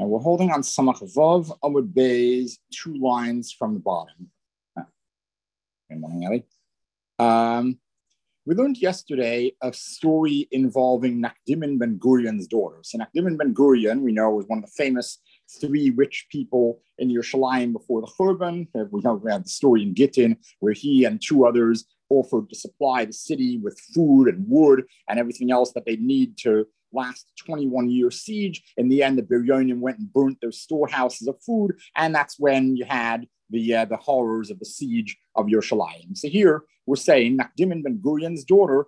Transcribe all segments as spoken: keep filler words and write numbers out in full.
And we're holding on Samach Vav Amud Beis, two lines from the bottom. Good morning, Ellie. Um, we learned yesterday a story involving Nakdimin Ben Gurion's daughter. So Nakdimin Ben Gurion, we know, was one of the famous three rich people in Yerushalayim before the Churban. We know we have the story in Gittin where he and two others offered to supply the city with food and wood and everything else that they need to last twenty-one year siege. In the end, the Biryonim went and burnt their storehouses of food, and that's when you had the uh, the horrors of the siege of Yerushalayim. So here we're saying Nakdimin Ben Gurion's daughter,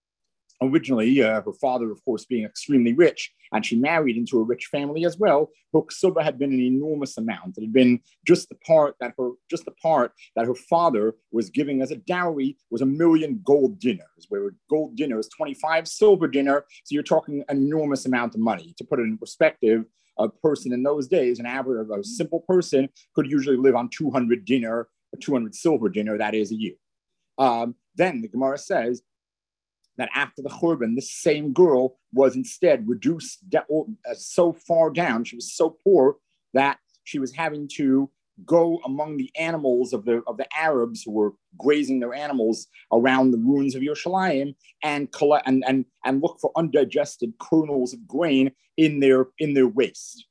originally uh, her father, of course, being extremely rich, and she married into a rich family as well. Her ksuba had been an enormous amount. It had been just the part that her just the part that her father was giving as a dowry was a million gold dinars, where a gold dinner is twenty-five silver dinner. So you're talking an enormous amount of money. To put it in perspective, a person in those days, an average of a simple person, could usually live on two hundred dinar, two hundred silver dinner, that is a year. Um, then the Gemara says that after the Churban, this same girl was instead reduced de- uh, so far down, she was so poor that she was having to go among the animals of the of the Arabs who were grazing their animals around the ruins of Yerushalayim and collect and, and, and look for undigested kernels of grain in their in their waste.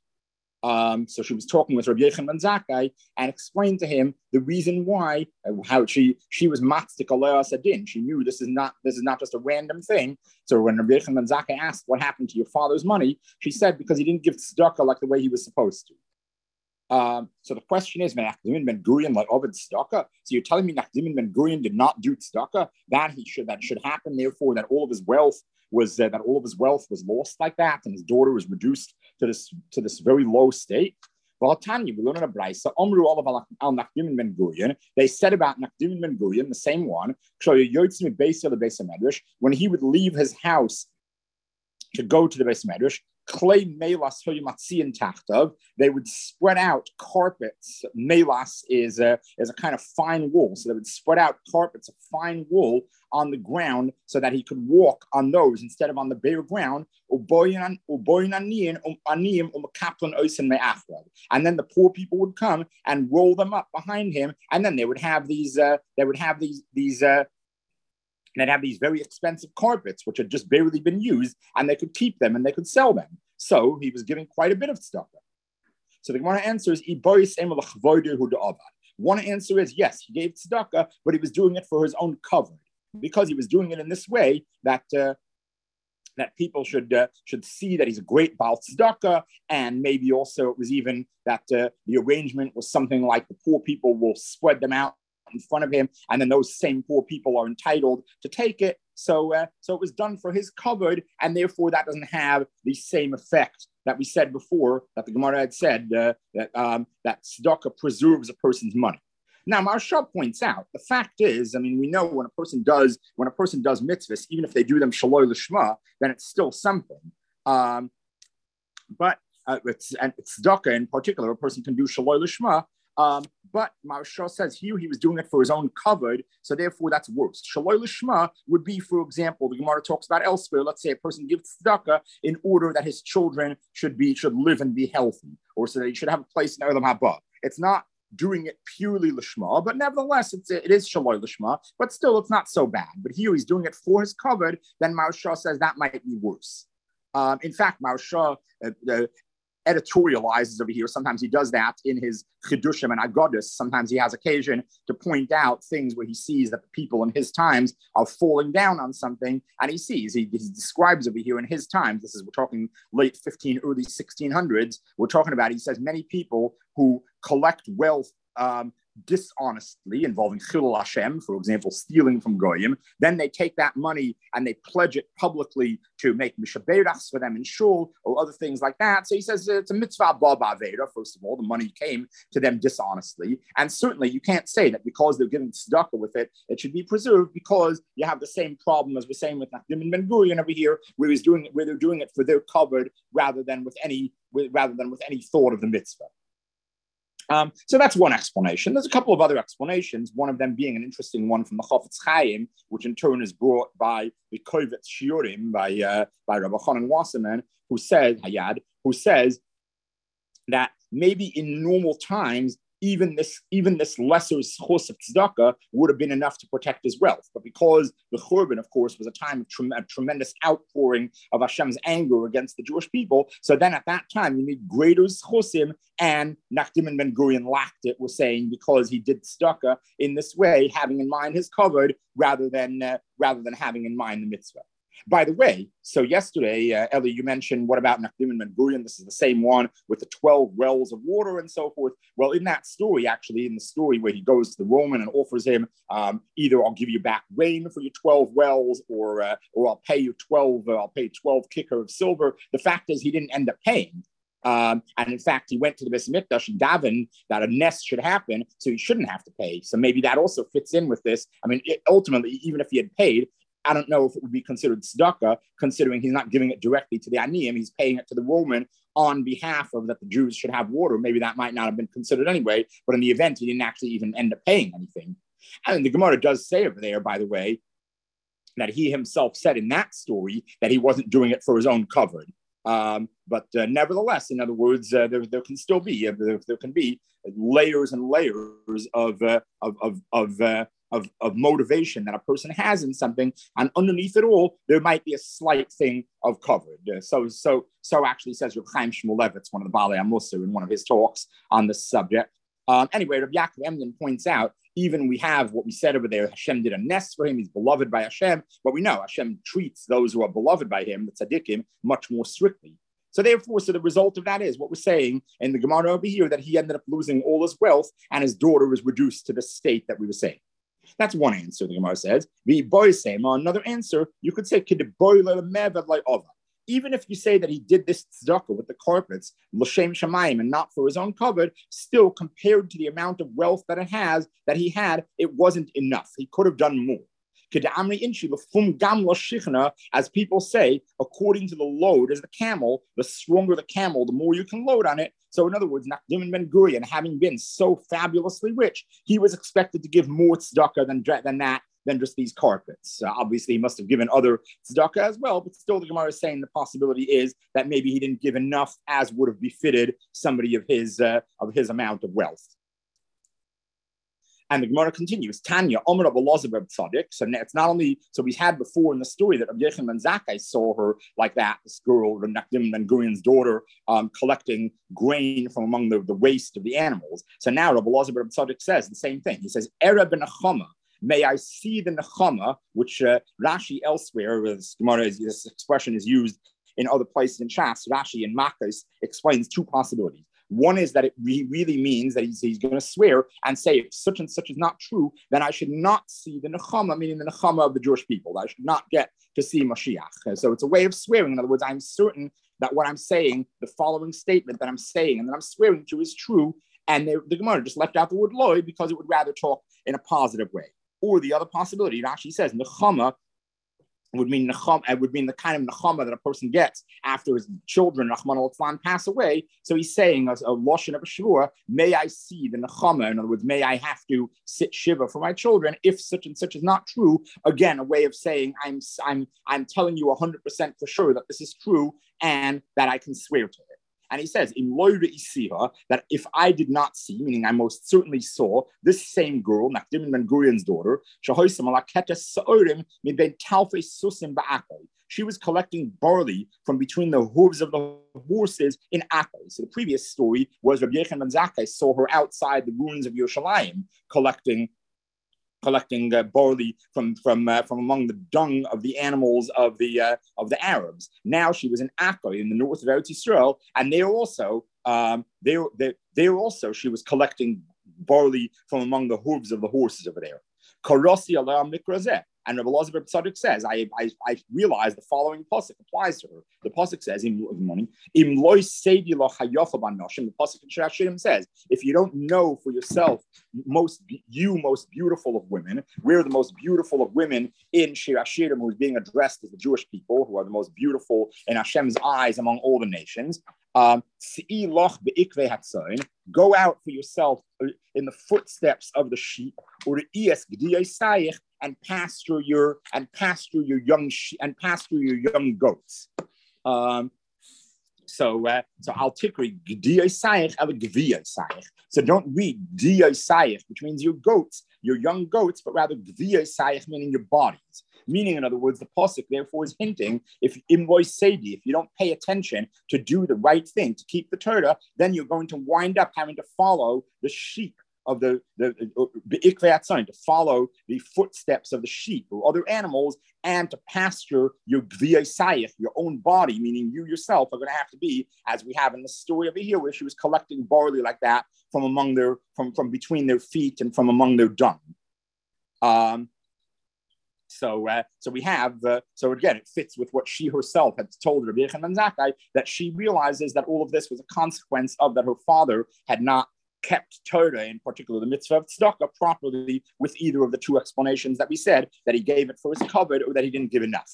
Um, so she was talking with Rabbi Yechon ben Zakkai and explained to him the reason why, uh, how she she was matzik alei sadin. She knew this is not this is not just a random thing. So when Rabbi Yechon ben Zakkai asked what happened to your father's money, she said because he didn't give tzedakah like the way he was supposed to. Um, so the question is, Nakdimin Ben Gurion like Ovid tzedakah? So you're telling me Nakdimin Ben Gurion did not do tzedakah? That he should that should happen. Therefore, that all of his wealth was uh, that all of his wealth was lost like that, and his daughter was reduced to this to this very low state. Well, Tanya, we learn in a brayso, Omru olav al Nakdimin Ben Gurion. They said about Nakdimin Ben Gurion, the same one, when he would leave his house to go to the Beis Medrash, clay melas hoyumatzian tachtav, they would spread out carpets. Melas is a, is a kind of fine wool. So they would spread out carpets of fine wool on the ground so that he could walk on those instead of on the bare ground. And then the poor people would come and roll them up behind him. And then they would have these, uh, they would have these, these, uh, and they'd have these very expensive carpets, which had just barely been used, and they could keep them and they could sell them. So he was giving quite a bit of tzedakah. So the Gemara answer is, one answer is, yes, he gave tzedakah, but he was doing it for his own cover, because he was doing it in this way that uh, that people should uh, should see that he's a great Baal tzedakah, and maybe also it was even that uh, the arrangement was something like the poor people will spread them out in front of him, and then those same poor people are entitled to take it. So, uh, so it was done for his covered, and therefore that doesn't have the same effect that we said before, that the Gemara had said uh, that um, that tzedakah preserves a person's money. Now, Maharsha points out the fact is, I mean, we know when a person does when a person does mitzvahs, even if they do them shaloi l'shma, then it's still something. Um, but uh, it's, and tzedakah in particular, a person can do shaloi l'shma. Um, but Maharsha says here he was doing it for his own covered, so therefore that's worse. Shaloi l'shma would be, for example, the Gemara talks about elsewhere. Let's say a person gives tzedakah in order that his children should be should live and be healthy, or so that he should have a place in Olam Haba. It's not doing it purely l'shma, but nevertheless it's it is shaloi l'shma. But still, it's not so bad. But here he's doing it for his covered. Then Maharsha says that might be worse. Um, in fact, Maharsha uh, uh, editorializes over here. Sometimes he does that in his Chidushim and Agadis. Sometimes he has occasion to point out things where he sees that the people in his times are falling down on something, and he sees, he, he describes over here in his times, this is, we're talking late fifteen, early sixteen hundreds, we're talking about, he says, many people who collect wealth um, dishonestly, involving Chilul Hashem, for example, stealing from Goyim, then they take that money and they pledge it publicly to make mishaberachs for them in shul or other things like that. So he says it's a mitzvah baba aveda. First of all, the money came to them dishonestly, and certainly you can't say that because they're giving tzedakah with it, it should be preserved, because you have the same problem as we're saying with Nakdimin Ben Gurion over here, where he's doing it, where they're doing it for their covered rather than with any rather than with any thought of the mitzvah. Um, so that's one explanation. There's a couple of other explanations, one of them being an interesting one from the Chofetz Chaim, which in turn is brought by the Kovetz Shiurim, by uh, by Rabbi Chanan Wasserman, who says, Hayad, who says that maybe in normal times, even this even this lesser schos of tzedakah would have been enough to protect his wealth. But because the Churban, of course, was a time of tre- a tremendous outpouring of Hashem's anger against the Jewish people, so then at that time you need greater schosim, and Nachdim Ben Gurion lacked it, was saying, because he did tzedakah in this way, having in mind his covered rather than uh, rather than having in mind the mitzvah. By the way, so yesterday, uh, Ellie, you mentioned, what about Nachdim Ben Gurion? This is the same one with the twelve wells of water and so forth. Well, in that story, actually, in the story where he goes to the Roman and offers him, um, either I'll give you back rain for your twelve wells, or uh, or I'll pay you twelve, uh, I'll pay twelve kicker of silver. The fact is, he didn't end up paying. Um, and in fact, he went to the Beis Mikdash and davened that a nest should happen, so he shouldn't have to pay. So maybe that also fits in with this. I mean, it, ultimately, even if he had paid, I don't know if it would be considered tzedakah, considering he's not giving it directly to the aniyim, he's paying it to the Roman on behalf of that the Jews should have water. Maybe that might not have been considered anyway, but in the event, he didn't actually even end up paying anything. And the Gemara does say over there, by the way, that he himself said in that story that he wasn't doing it for his own covered. Um, but uh, nevertheless, in other words, uh, there, there can still be, uh, there, there can be layers and layers of, uh, of, of, of, uh, Of, of motivation that a person has in something, and underneath it all, there might be a slight thing of covered. Uh, so, so, so actually says Reb Chaim Shmulevitz, one of the Balei Amusar, in one of his talks on this subject. Um, anyway, Reb Yaakov Emden points out, even we have what we said over there, Hashem did a nest for him, he's beloved by Hashem, but we know Hashem treats those who are beloved by him, the tzaddikim, much more strictly. So therefore, so the result of that is what we're saying in the Gemara over here, that he ended up losing all his wealth, and his daughter was reduced to the state that we were saying. That's one answer, the Gemara says. Another answer, you could say, even if you say that he did this tzedakah with the carpets, l'shem shamayim, and not for his own covered, still compared to the amount of wealth that it has, that he had, it wasn't enough. He could have done more. As people say, according to the load as the camel, the stronger the camel, the more you can load on it. So in other words, Nachdim Ben Gurion, having been so fabulously rich, he was expected to give more tzedakah than, than that, than just these carpets. Uh, obviously, he must have given other tzedakah as well, but still the Gemara is saying the possibility is that maybe he didn't give enough as would have befitted somebody of his, uh, of his amount of wealth. And the Gemara continues, Tanya, Omer Rabbi Elazar ben Tzaddik. So it's not only, so we had before in the story that Rabbi Yechon ben Zakkai saw her like that, this girl, Nachdim Ben Gurion's daughter, um, collecting grain from among the, the waste of the animals. So now Rabbi Elazar ben Tzaddik says the same thing. He says, Era ben Nechama, may I see the Nechama, which uh, Rashi elsewhere, this Gemara, is, this expression is used in other places in Shas. Rashi in Makkos explains two possibilities. One is that it re- really means that he's, he's going to swear and say, if such and such is not true, then I should not see the Nechama, meaning the Nechama of the Jewish people. I should not get to see Mashiach. So it's a way of swearing. In other words, I'm certain that what I'm saying, the following statement that I'm saying and that I'm swearing to is true. And they, the Gemara just left out the word loy because it would rather talk in a positive way. Or the other possibility, it actually says Nechama would mean nechama, it would mean the kind of nechama that a person gets after his children, Rahman al-Islam, pass away. So he's saying a, a lashon of a shvua, may I see the nechama? In other words, may I have to sit shiva for my children if such and such is not true? Again, a way of saying I'm I'm I'm telling you one hundred percent for sure that this is true and that I can swear to it. And he says, that if I did not see, meaning I most certainly saw, this same girl, Nachdim Ben Gurion's daughter, she was collecting barley from between the hooves of the horses in Akko. So the previous story was Rabbi Yechon ben Zakkai saw her outside the ruins of Yerushalayim collecting collecting uh, barley from from uh, from among the dung of the animals of the uh, of the Arabs. Now she was in Akko in the north of Eretz Yisrael, and there also um, there there there also she was collecting barley from among the hooves of the horses over there. Karasi ala mikrazeh. And Rabbi Elazar ben Tzaddik says, I, I I realize the following pasuk applies to her. The pasuk says, in the morning, Im loy seidi lo hayocha banoshim. The pasuk in Shirach Shirim says, if you don't know for yourself, most you most beautiful of women, we're the most beautiful of women in Shirach Shirim, who is being addressed as the Jewish people, who are the most beautiful in Hashem's eyes among all the nations. Um, go out for yourself in the footsteps of the sheep, or the and pasture your and pasture your young she- and pasture your young goats. Um, So, uh, so al tikri gdiyosayich el gviyosayich. So don't read diyosayich, which means your goats, your young goats, but rather gviyosayich, meaning your bodies. Meaning, in other words, the pasuk therefore is hinting: if imloy sedi, if you don't pay attention to do the right thing, to keep the Torah, then you're going to wind up having to follow the sheep of the the to follow the footsteps of the sheep or other animals, and to pasture your gviyosayich, your own body, meaning you yourself are going to have to be, as we have in the story over here, where she was collecting barley like that from among their from from between their feet and from among their dung. Um, So, uh, so we have, uh, so again, it fits with what she herself had told Rabbi Yochanan ben Zakkai, that she realizes that all of this was a consequence of that her father had not kept Torah, in particular the mitzvah of tzedakah, properly with either of the two explanations that we said, that he gave it for his covered or that he didn't give enough.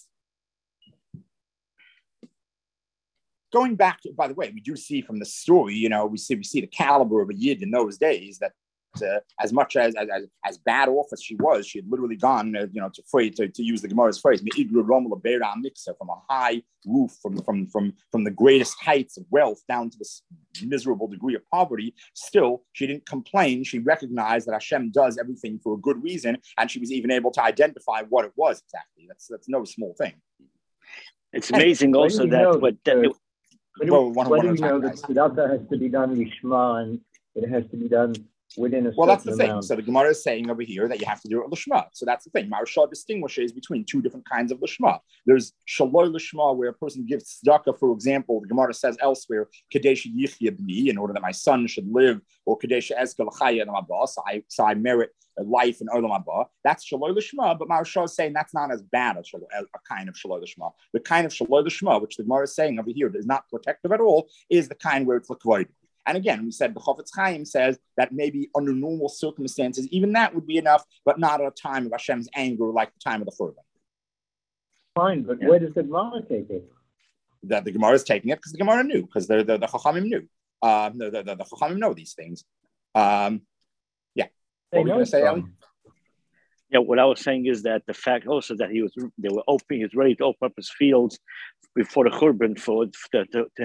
Going back to, by the way, we do see from the story, you know, we see we see the caliber of a yid in those days, that Uh, as much as, as as bad off as she was, she had literally gone, uh, you know, to, to to use the Gemara's phrase, from a high roof, from from from from the greatest heights of wealth down to this miserable degree of poverty. Still, she didn't complain. She recognized that Hashem does everything for a good reason, and she was even able to identify what it was exactly. That's that's no small thing. It's amazing and, also that what. That, uh, well, what do you know that tzedakah has to be done lishma, and it has to be done within a well, that's the amount. thing. So the Gemara is saying over here that you have to do it lishma. So that's the thing. Maharsha distinguishes between two different kinds of lishma. There's shaloi lishma, where a person gives tzedakah, for example. The Gemara says elsewhere, kadesh yichya b'ni, in order that my son should live, or kadesh ezkel chaya l'mabah, so I so I merit a life in olam haba. That's shaloi lishma. But Maharsha is saying that's not as bad as a kind of shaloi lishma. The kind of shaloi lishma, which the Gemara is saying over here, is not protective at all, is the kind where it's l'kvoid. And again, we said the Chofetz Chaim says that maybe under normal circumstances, even that would be enough, but not at a time of Hashem's anger like the time of the Churban. Fine, but yeah. Where does the Gemara take it? That the Gemara is taking it because the Gemara knew, because the, the, the Chachamim knew. Um, the, the, the, the Chachamim know these things. Um, yeah. What were you going to say, Eli? Yeah, what I was saying is that the fact also that he was, they were opening, he was ready to open up his fields before the Churban for to, to, to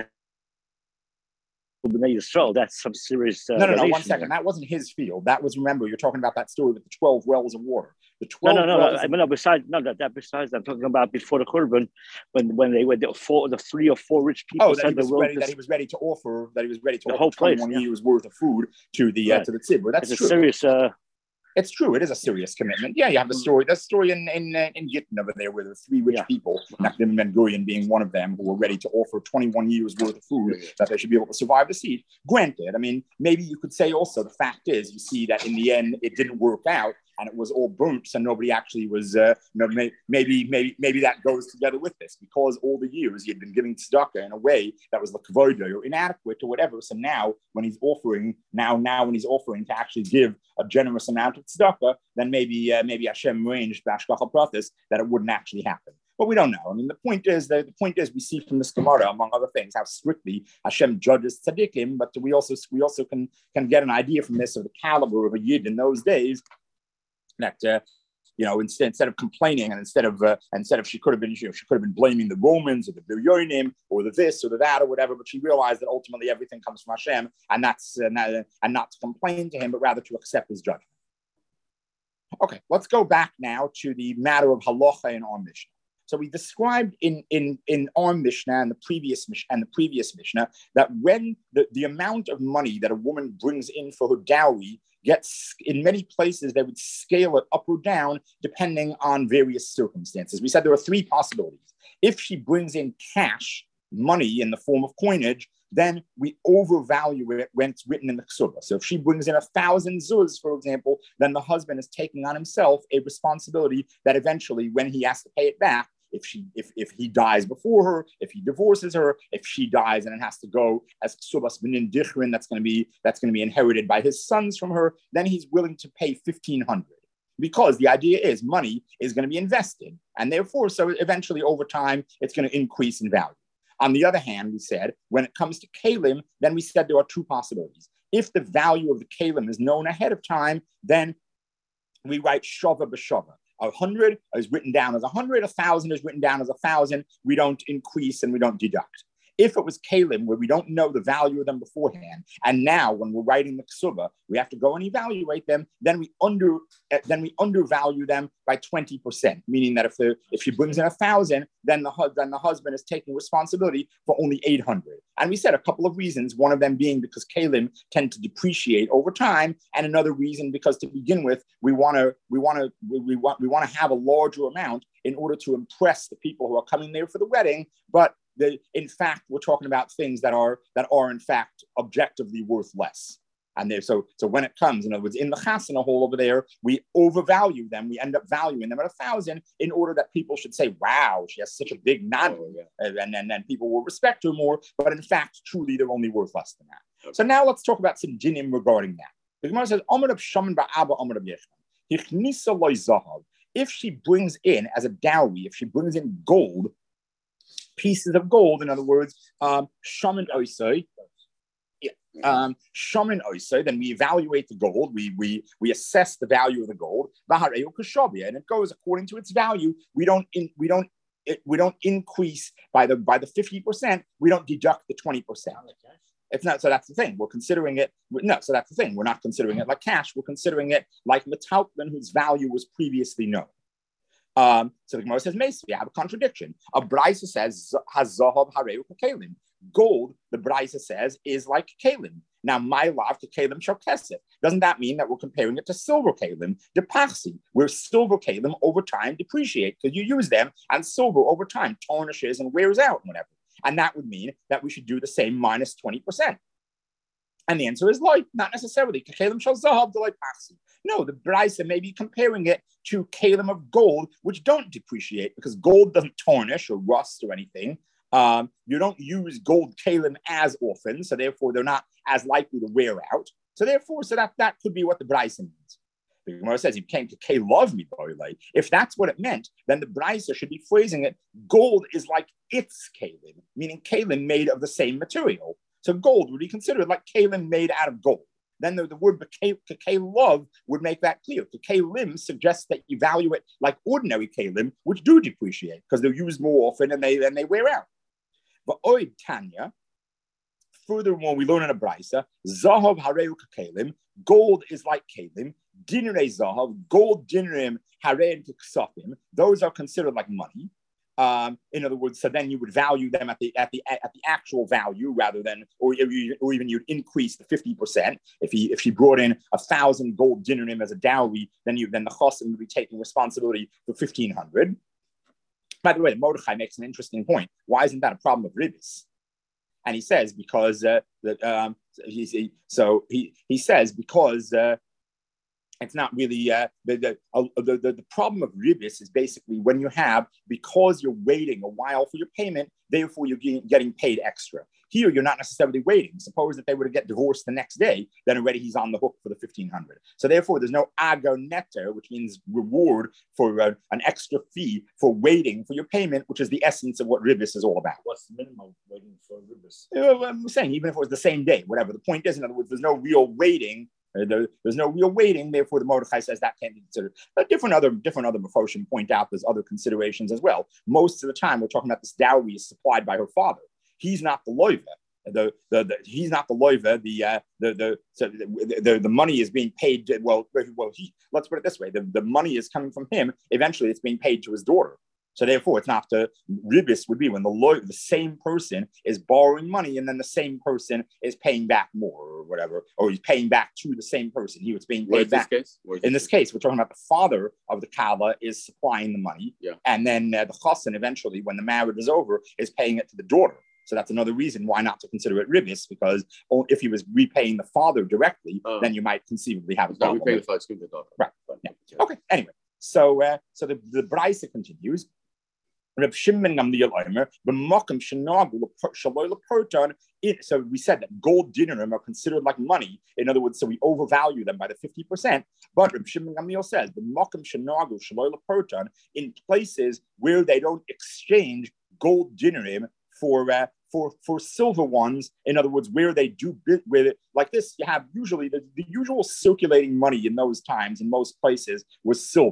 Yisrael, that's some serious. Uh, no, no, no. One second. There. That wasn't his field. That was, remember, you're talking about that story with the twelve wells of water. The twelve. No, no, no. wells I mean, no. Besides, no, that, that besides, I'm talking about before the Churban, when when they were the four, the three or four rich people. Oh, that he was ready. That he was ready to offer. That he was ready to the offer whole place, twenty-one yeah. years worth of food to the right. uh, to the tzibur. That's it's true. a serious. Uh, It's true. It is a serious commitment. Yeah, you have the story. The story in in uh, in Gittin over there, where the three rich yeah. people, Nachman and Ben Gurion being one of them, who were ready to offer twenty-one years worth of food that they should be able to survive the siege. Granted, I mean, maybe you could say also the fact is, you see that in the end it didn't work out, and it was all burnt, so nobody actually was. Uh, you know, may, maybe maybe maybe that goes together with this, because all the years he had been giving tzedakah in a way that was like kavoda or inadequate or whatever. So now when he's offering, now now when he's offering to actually give a generous amount of tzedakah, then maybe uh, maybe Hashem arranged b'hashgacha pratis that it wouldn't actually happen. But we don't know. I mean, the point is that the point is we see from this Gemara, among other things, how strictly Hashem judges tzaddikim. But we also we also can can get an idea from this of the caliber of a yid in those days. That uh, you know, instead instead of complaining and instead of uh, instead of she could have been you know, she could have been blaming the Romans or the Biryonim or the this or the that or whatever, but she realized that ultimately everything comes from Hashem, and that's uh, not, uh, and not to complain to him, but rather to accept his judgment. Okay, let's go back now to the matter of halacha in our Mishnah. So we described in in in our Mishnah and the previous and the previous Mishnah that when the, the amount of money that a woman brings in for her dowry gets, in many places they would scale it up or down depending on various circumstances. We said there are three possibilities. If she brings in cash, money in the form of coinage, then we overvalue it when it's written in the ksuba. So if she brings in a thousand zuz, for example, then the husband is taking on himself a responsibility that eventually, when he has to pay it back, if she if if he dies before her, if he divorces her, if she dies and it has to go as ksubas b'nin dichrin, that's going to be that's going to be inherited by his sons from her, then he's willing to pay fifteen hundred. Because the idea is money is going to be invested, and therefore, so eventually over time, it's going to increase in value. On the other hand, we said, when it comes to kalim, then we said there are two possibilities. If the value of the kalim is known ahead of time, then we write shava b'shava. A hundred is written down as a hundred, a thousand is written down as a thousand. We don't increase and we don't deduct. If it was kalim where we don't know the value of them beforehand, and now when we're writing the ksuba, we have to go and evaluate them, then we under then we undervalue them by twenty percent, meaning that if the if she brings in a thousand, then the then the husband is taking responsibility for only eight hundred. And we said a couple of reasons, one of them being because kalim tend to depreciate over time, and another reason because to begin with, we want to we want to we, we want we want to have a larger amount in order to impress the people who are coming there for the wedding, but the, in fact, we're talking about things that are that are in fact objectively worth less. And there, so so when it comes, in other words, in the chasana hall over there, we overvalue them. We end up valuing them at a thousand in order that people should say, "Wow, she has such a big nadu," oh, yeah. and then then people will respect her more. But in fact, truly, they're only worth less than that. Okay. So now let's talk about some dinim regarding that. The Gemara says, "Amar Rab Shaman ba'Abba Amar Rab Yechon, Hichnisa loy zahav." If she brings in as a dowry, if she brings in gold, pieces of gold, in other words, um, shaman oisai, um, shaman oisai, then we evaluate the gold, we we we assess the value of the gold, and it goes according to its value. We don't in, we don't it, we don't increase by the by the fifty percent. We don't deduct the twenty percent. It's not, so that's the thing. We're considering it, no, so that's the thing. We're not considering it like cash. We're considering it like metalpin, whose value was previously known. Um, so the Gemara says, Mesi, we have a contradiction. A Braisa says, Hazahav hareu kalim. Gold, the Braisa says, is like kalim. Now, my love to kalim shokesef. Doesn't that mean that we're comparing it to silver kalim, de paxi, where silver kalim over time depreciate because you use them, and silver over time tarnishes and wears out and whatever. And that would mean that we should do the same minus twenty percent. And the answer is like, not necessarily. No, the Braisa may be comparing it to kalim of gold, which don't depreciate because gold doesn't tarnish or rust or anything. Um, you don't use gold kalim as often, so therefore they're not as likely to wear out. So therefore, so that, that could be what the Braisa means. The Gemara says, "You came to K love me, boy." If that's what it meant, then the Braisa should be phrasing it, gold is like its kalim, meaning kalim made of the same material. So gold would be considered like kalim made out of gold. Then the, the word love would make that clear. Kalim suggests that you value it like ordinary kalim, which do depreciate because they're used more often and they and they wear out. But oid Tanya, furthermore, we learn in a Braisa, zahav hareu kalim, gold is like kalim. Dinrei zahav, gold dinrim harein ksafim. Those are considered like money. Um, in other words, so then you would value them at the at the at the actual value rather than, or, or even you'd increase the fifty percent. If he if she brought in a thousand gold dinrim as a dowry, then you then the chosim would be taking responsibility for fifteen hundred. By the way, Mordechai makes an interesting point. Why isn't that a problem of ribis? And he says because uh, that um, he, so he he says because. Uh, It's not really uh, the, the, uh, the, the the problem of ribis is basically when you have, because you're waiting a while for your payment, therefore you're getting, getting paid extra. Here, you're not necessarily waiting. Suppose that they were to get divorced the next day, then already he's on the hook for the fifteen hundred. So therefore, there's no ago netter, which means reward for uh, an extra fee for waiting for your payment, which is the essence of what ribis is all about. What's the minimum waiting for ribis? Uh, I'm saying even if it was the same day, whatever. The point is, in other words, there's no real waiting. Uh, there, there's no real waiting, therefore the Mordechai says that can't be considered. But different other different other Mefoshim point out there's other considerations as well. Most of the time we're talking about this dowry is supplied by her father. He's not the loiva. The, the, the he's not the loiva. The uh, the the, so the, the the money is being paid. To, well, well, he, let's put it this way: the, the money is coming from him. Eventually, it's being paid to his daughter. So therefore, it's not the ribis would be when the lawyer, the same person is borrowing money and then the same person is paying back more or whatever, or he's paying back to the same person. He was being paid back. This in this case, we're talking about the father of the kala is supplying the money, yeah. and then uh, the chassan eventually, when the marriage is over, is paying it to the daughter. So that's another reason why not to consider it ribis, because if he was repaying the father directly, uh, then you might conceivably have a problem. Repaying the father, the daughter. Right. Yeah. Okay. Anyway, so uh, so the the Braisa continues. Reb Shimon Gamliel Omer, b'makom shenagu shaloi leproton. So we said that gold dinarim are considered like money. In other words, so we overvalue them by the fifty percent. But Reb Shimon Gamliel says, b'makom shenagu shaloi leproton, in places where they don't exchange gold dinarim for uh, for for silver ones. In other words, where they do bit with it like this, you have usually the, the usual circulating money in those times in most places was silver.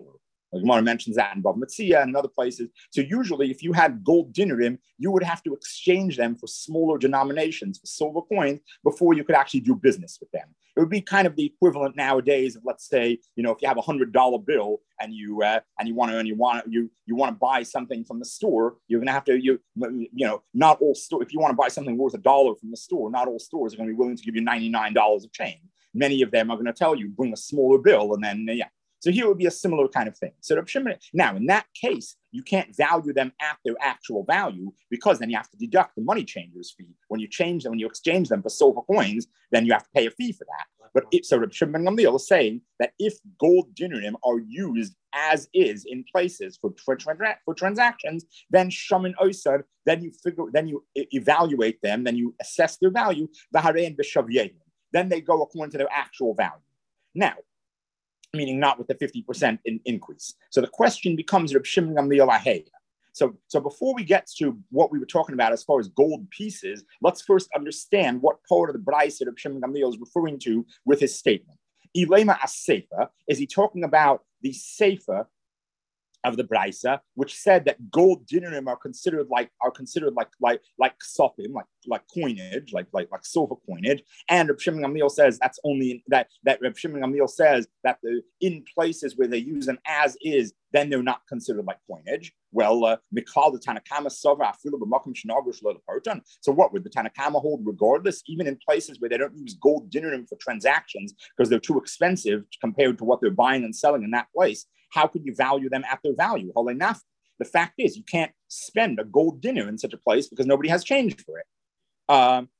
The Gemara mentions that in Bava Metzia and in other places. So usually if you had gold dinarim, you would have to exchange them for smaller denominations, for silver coins, before you could actually do business with them. It would be kind of the equivalent nowadays of, let's say, you know, if you have a hundred dollar bill and you uh, and you want to and you want to you you want to buy something from the store, you're going to have to you you know not all store if you want to buy something worth a dollar from the store, not all stores are going to be willing to give you ninety-nine dollars of change. Many of them are going to tell you bring a smaller bill, and then uh, yeah. So here would be a similar kind of thing. So now, in that case, you can't value them at their actual value, because then you have to deduct the money changer's fee. When you change them, when you exchange them for silver coins, then you have to pay a fee for that. But it, so Reb Shimon ben Gamliel is saying that if gold dinarim are used as is in places for, for, for transactions, then shaman oisar, then you figure, then you evaluate them, then you assess their value. Then they go according to their actual value. Now, meaning not with the fifty percent in increase. So the question becomes Reb Shimon Gamliel Aheya. So, so before we get to what we were talking about as far as gold pieces, let's first understand what part of the Braisa that Reb Shimon Gamliel is referring to with his statement. Ilema as-Sefer, is he talking about the Sefer of the Braisa, which said that gold dinarim are considered like are considered like like like ksopim, like like coinage, like like like silver coinage. And Reb Shimon Gamliel says that's only that that Reb Shimon Gamliel says that the in places where they use them as is, then they're not considered like coinage. Well, uh, Mikal the Tanakama Sova Afilu b'makom shenagu shelo leparton. So what would the Tanakama hold regardless, even in places where they don't use gold dinarim for transactions because they're too expensive compared to what they're buying and selling in that place? How could you value them at their value? The fact is, you can't spend a gold dinar in such a place because nobody has change for it. Um,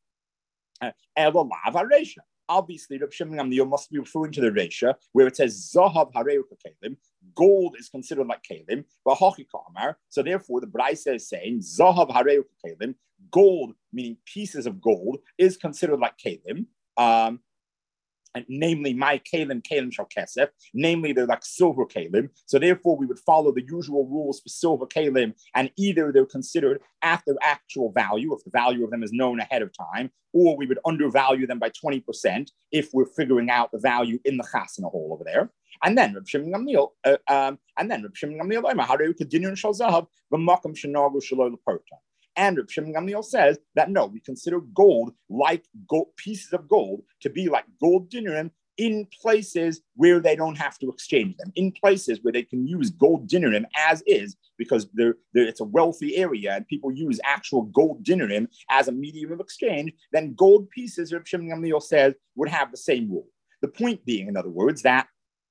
Obviously, Reb Shimon Gamliel must be referring to the Reisha, where it says Zahav Hareu Kalim. Gold is considered like Kalim, but Hachi Kamar. So therefore, the Braisa is saying Zahav Hareu Kalim. Gold, meaning pieces of gold, is considered like Kalim. Um, And namely, my kalim, kalim shal kesef, namely they're like silver kalim. So therefore, we would follow the usual rules for silver kalim, and either they're considered at their actual value, if the value of them is known ahead of time, or we would undervalue them by twenty percent if we're figuring out the value in the chasana hole over there. And then Reb Shimon Gamliel, uh, um, and then Reb Shimon Gamliel, hareu kedinyan shal zahav v'makom shenagu shelo leparton. And Reb Shimon Gamliel says that no, we consider gold like gold, pieces of gold to be like gold dinarim in places where they don't have to exchange them, in places where they can use gold dinarim as is, because they're, they're, it's a wealthy area and people use actual gold dinarim as a medium of exchange. Then gold pieces, Reb Shimon Gamliel says, would have the same rule. The point being, in other words, that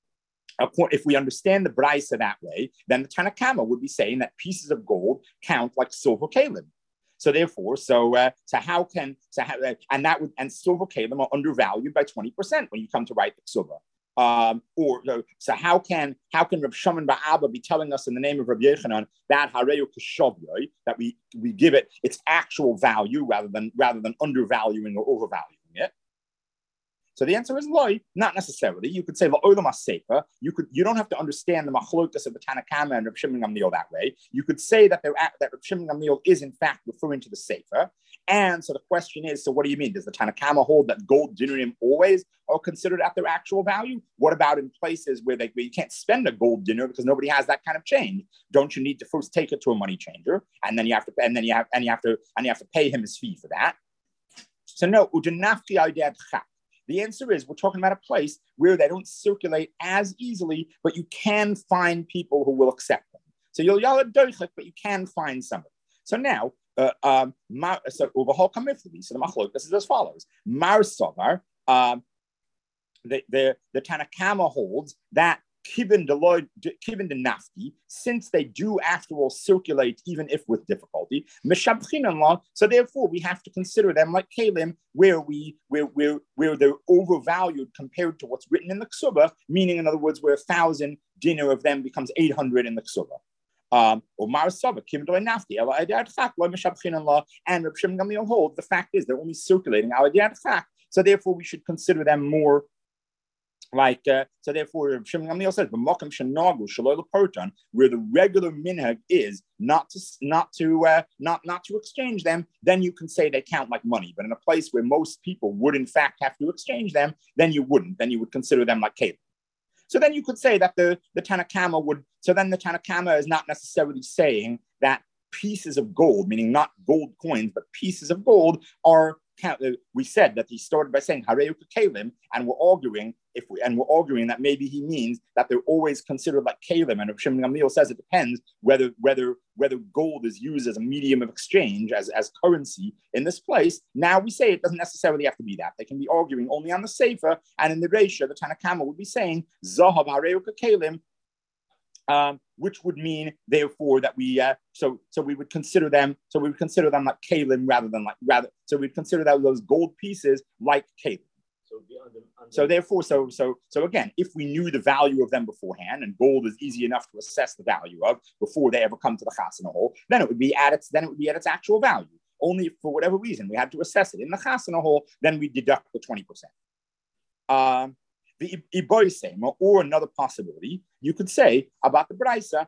if we understand the Braisa that way, then the Tanakama would be saying that pieces of gold count like silver kalim. So therefore, so uh, so how can so how, uh, and that would and silver kalim are undervalued by twenty percent when you come to write the ksuba. Um, or uh, so how can how can Reb Shimon bar Abba be telling us in the name of Rabbi Yechanan that hareu kashavyoy, that we we give it its actual value rather than rather than undervaluing or overvaluing it? So the answer is loy, not necessarily. You could say la'olam as-sefer. You could you don't have to understand the machlokas of the Tanakama and Reb Shimon Gamliel that way. You could say that they're at, that Reb Shimon Gamliel is in fact referring to the sefer. And so the question is, so what do you mean? Does the Tanakama hold that gold dinarim always are considered at their actual value? What about in places where they where you can't spend a gold dinar because nobody has that kind of change? Don't you need to first take it to a money changer, and then you have to and then you have and you have to and you have to pay him his fee for that? So no, ujanafki idad chak. The answer is we're talking about a place where they don't circulate as easily, but you can find people who will accept them. So you'll yell at doichik, but you can find somebody. So now, uh, um, so overhaul kamifli. So the machlok, this is as follows: Mar Savar, um, the the the Tanakama holds that Kibin de nafti, since they do after all circulate, even if with difficulty, so therefore we have to consider them like kalim, where we where where where they're overvalued compared to what's written in the ksuba, meaning in other words, where a thousand dinar of them becomes eight hundred in the ksuba. Um, and Reb Shimon Gamliel hold the fact is they're only circulating so therefore we should consider them more like, uh, so therefore, Shimon Gamliel says, "B'makom shenagu shelo leparton," where the regular minhag is not to not to uh, not not to exchange them, then you can say they count like money. But in a place where most people would in fact have to exchange them, then you wouldn't. Then you would consider them like kalim. So then you could say that the, the Tanakama would, so then the Tanakama is not necessarily saying that pieces of gold, meaning not gold coins, but pieces of gold are, we said that he started by saying Hareu Kalim, and we're arguing if we and we're arguing that maybe he means that they're always considered like Kalim. And Shimon Gamliel says it depends whether whether whether gold is used as a medium of exchange, as, as currency in this place. Now we say it doesn't necessarily have to be that. They can be arguing only on the Sefer, and in the Reisha, the Tanakama would be saying Zahav Hareu Kalim. Um, which would mean, therefore, that we uh, so so we would consider them so we would consider them like kalim rather than like rather so we'd consider that those gold pieces like kalim. So, under, under so therefore, so so so again, if we knew the value of them beforehand, and gold is easy enough to assess the value of before they ever come to the chasana hole, then it would be at its then it would be at its actual value. Only if for whatever reason we had to assess it in the chasana hole, then we deduct the twenty percent. Um, The Iboisem, or another possibility, you could say about the Braisa,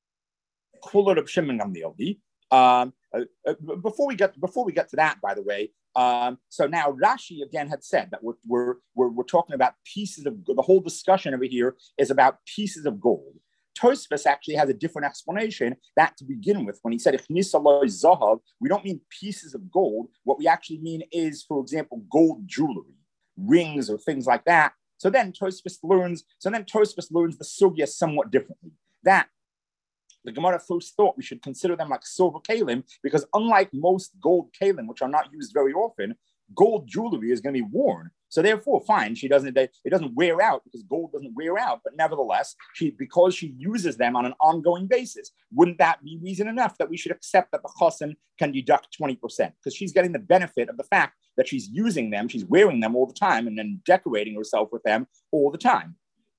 um, uh, before we get before we get to that, by the way. Um, so now Rashi again had said that we're, we're we're we're talking about pieces of the whole discussion over here is about pieces of gold. Tosfos actually has a different explanation that to begin with, when he said Zahav, we don't mean pieces of gold. What we actually mean is, for example, gold jewelry, rings or things like that. So then Tosfos learns, so then Tosfos learns the sugya somewhat differently. That the Gemara first thought we should consider them like silver kalim, because unlike most gold kalim, which are not used very often, gold jewelry is going to be worn. So therefore, fine, she doesn't, it doesn't wear out because gold doesn't wear out. But nevertheless, she because she uses them on an ongoing basis, wouldn't that be reason enough that we should accept that the chassan can deduct twenty percent? Because she's getting the benefit of the fact that she's using them, she's wearing them all the time, and then decorating herself with them all the time.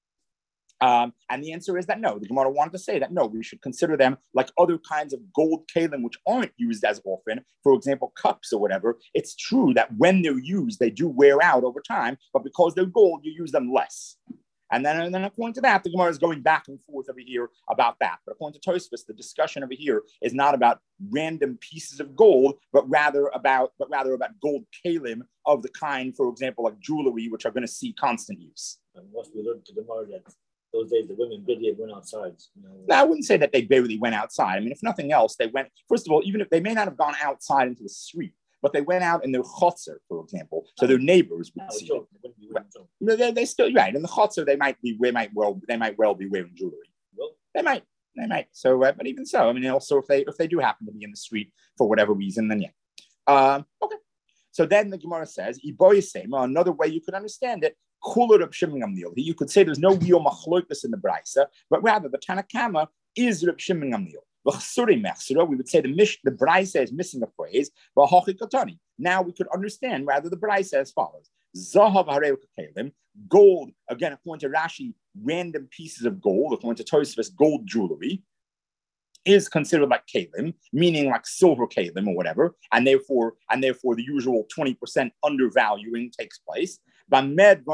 Um, and the answer is that no, the Gemara wanted to say that no, we should consider them like other kinds of gold kalim which aren't used as often. For example, cups or whatever. It's true that when they're used, they do wear out over time, but because they're gold, you use them less. And then, and then according to that, the Gemara is going back and forth over here about that. But according to Tosfos, the discussion over here is not about random pieces of gold, but rather about, but rather about gold kalim of the kind, for example, like jewelry, which are going to see constant use. And once we learned to the Gemara that those days the women barely went outside. You know? No, I wouldn't say that they barely went outside. I mean, if nothing else, they went, first of all, even if they may not have gone outside into the street, but they went out in their chotzer, for example, so their neighbors would see it. They, they, they still, right, in the chotzer, they might be, they might well, they might well be wearing jewelry. Well, they might, they might. So, uh, but even so, I mean, also if they, if they do happen to be in the street for whatever reason, then yeah. Um, okay. So then the Gemara says, another way you could understand it, you could say there's no real machlokas in the Braisa, but rather the Tanakama is Reb Shimon Gamliel. We would say the mish, the Braisa is missing a phrase. Now we could understand rather the Braisa as follows: Zahav hareu kalim, gold. Again, according to Rashi, random pieces of gold. According to Tosfos, gold jewelry is considered like kalim, meaning like silver kalim or whatever, and therefore, and therefore the usual twenty percent undervaluing takes place. On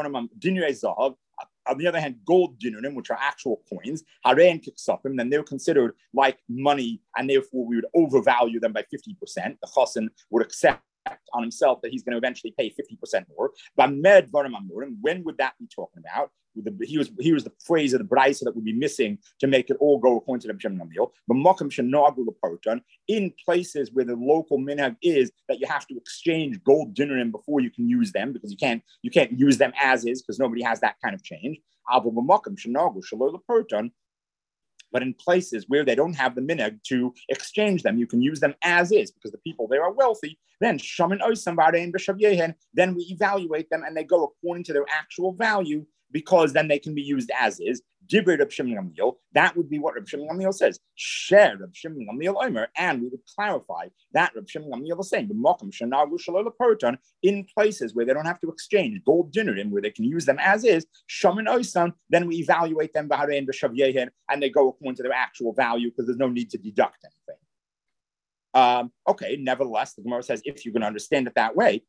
the other hand, gold dinurim, which are actual coins, harein kiksapim, then they're considered like money, and therefore we would overvalue them by fifty percent. The chassan would accept on himself that he's going to eventually pay fifty percent more. When would that be talking about? The, he was he was the phrase of the Braisa that would be missing to make it all go according to the B'Shem Gamliel. But in places where the local minhag is that you have to exchange gold dinurim before you can use them, because you can't you can't use them as is because nobody has that kind of change. But in places where they don't have the minhag to exchange them, you can use them as is because the people there are wealthy. Then then we evaluate them and they go according to their actual value, because then they can be used as is. That would be what Reb Shimon Gamliel says. Share Reb Shimon Gamliel Omer, and we would clarify that Reb Shimon Gamliel is saying in places where they don't have to exchange gold dinurim, where they can use them as is. Then we evaluate them and they go according to their actual value because there's no need to deduct anything. Um, okay, nevertheless, the Gemara says if you're going to understand it that way,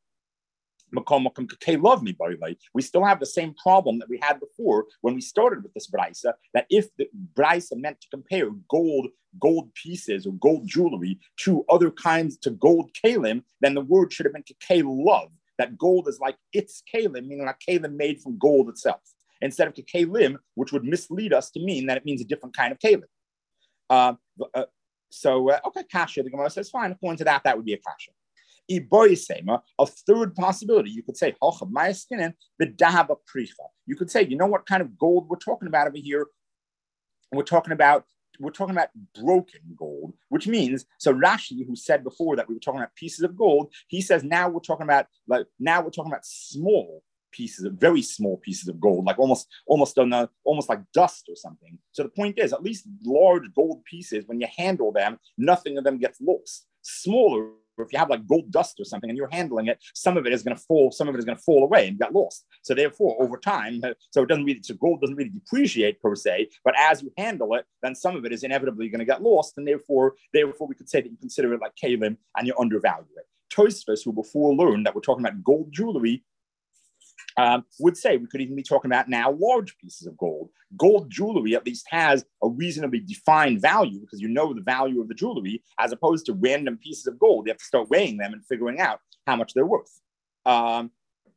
we still have the same problem that we had before when we started with this Braisa, that if the Braisa meant to compare gold, gold pieces or gold jewelry to other kinds, to gold kalim, then the word should have been love. That gold is like its kalim, meaning like kalim made from gold itself. instead of kelim, which would mislead us to mean that it means a different kind of kelim. Uh, uh, so, uh, okay, kasha, the Gemara says, fine, according to that, that would be a kasha. A third possibility, you could say, you could say, you know what kind of gold we're talking about over here? We're talking about we're talking about broken gold, which means, so Rashi, who said before that we were talking about pieces of gold, he says now we're talking about like now we're talking about small pieces of very small pieces of gold, like almost almost on the, almost like dust or something. So the point is, at least large gold pieces, when you handle them, nothing of them gets lost. Smaller, if you have like gold dust or something and you're handling it, some of it is going to fall, some of it is going to fall away and get lost. So therefore, over time, so it doesn't really, so gold doesn't really depreciate per se, but as you handle it, then some of it is inevitably going to get lost, and therefore, therefore we could say that you consider it like kalim and you undervalue it. Tosfos, who before learned that we're talking about gold jewelry, Um, would say we could even be talking about now large pieces of gold. Gold jewelry at least has a reasonably defined value because you know the value of the jewelry, as opposed to random pieces of gold. You have to start weighing them and figuring out how much they're worth. Um,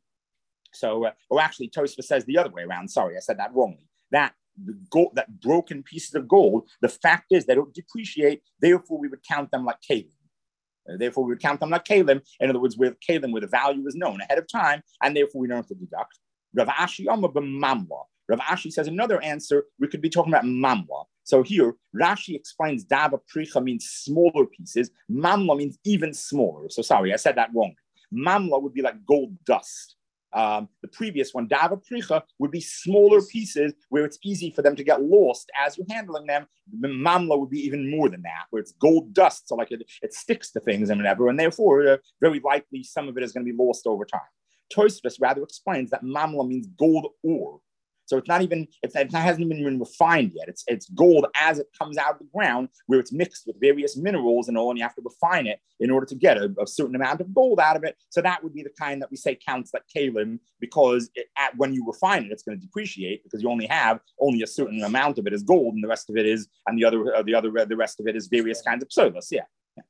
so, uh, or actually, Tosfos says the other way around. Sorry, I said that wrongly. That the gold, that broken pieces of gold, the fact is they don't depreciate. Therefore, we would count them like kalim. Therefore, we would count them like kalim. In other words, with kalim, where the value is known ahead of time, and therefore we don't have to deduct. Rav Ashi Amar b'mamla. Rav Ashi says another answer. We could be talking about mamla. So here, Rashi explains dava pricha means smaller pieces. Mamla means even smaller. So sorry, I said that wrong. Mamla would be like gold dust. Um, the previous one, dava pricha, would be smaller pieces where it's easy for them to get lost as you're handling them. The mamla would be even more than that, where it's gold dust, so like it, it sticks to things and whatever, and therefore uh, very likely some of it is going to be lost over time. Tosfos rather explains that mamla means gold ore. So it's not even, it's, it hasn't even been refined yet. It's it's gold as it comes out of the ground, where it's mixed with various minerals and all, and you have to refine it in order to get a, a certain amount of gold out of it. So that would be the kind that we say counts like kalim, because it, at, when you refine it, it's going to depreciate because you only have only a certain amount of it is gold, and the rest of it is, and the other, uh, the other, uh, the rest of it is various kinds of pseudos. Yeah. yeah.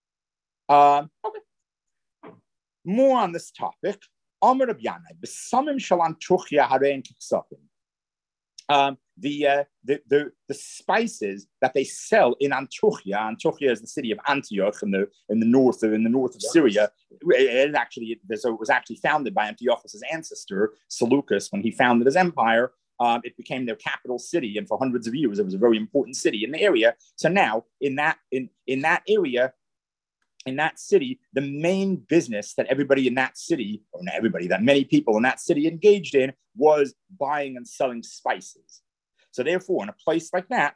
Um, okay. More on this topic. Amar Rabbi Yanai, b'samim shalan tuchya harein kiksafim. Um, the, uh, the the the spices that they sell in Antiochia. Antiochia is the city of Antioch in the in the north of in the north of yes. Syria. It, it actually it, so it was actually founded by Antiochus' ancestor Seleucus when he founded his empire. Um, it became their capital city, and for hundreds of years it was a very important city in the area. So now in that in in that area. In that city, the main business that everybody in that city, or not everybody, that many people in that city engaged in was buying and selling spices. So therefore, in a place like that,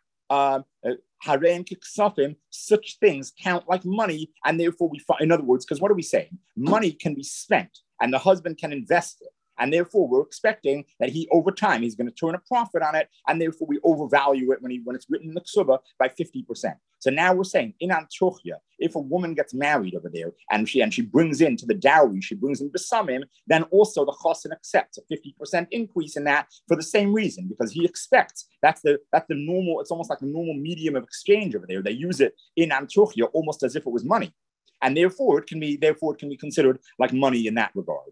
harem kiksafim, such things count like money, and therefore we find, in other words, because what are we saying? Money can be spent, and the husband can invest it. And therefore, we're expecting that he, over time, he's going to turn a profit on it, and therefore we overvalue it when he when it's written in the ksuba by fifty percent. So now we're saying in Antiochia, if a woman gets married over there and she and she brings into the dowry, she brings in besamim, then also the chosin accepts a fifty percent increase in that for the same reason, because he expects that's the that's the normal. It's almost like the normal medium of exchange over there. They use it in Antiochia almost as if it was money, and therefore it can be therefore it can be considered like money in that regard.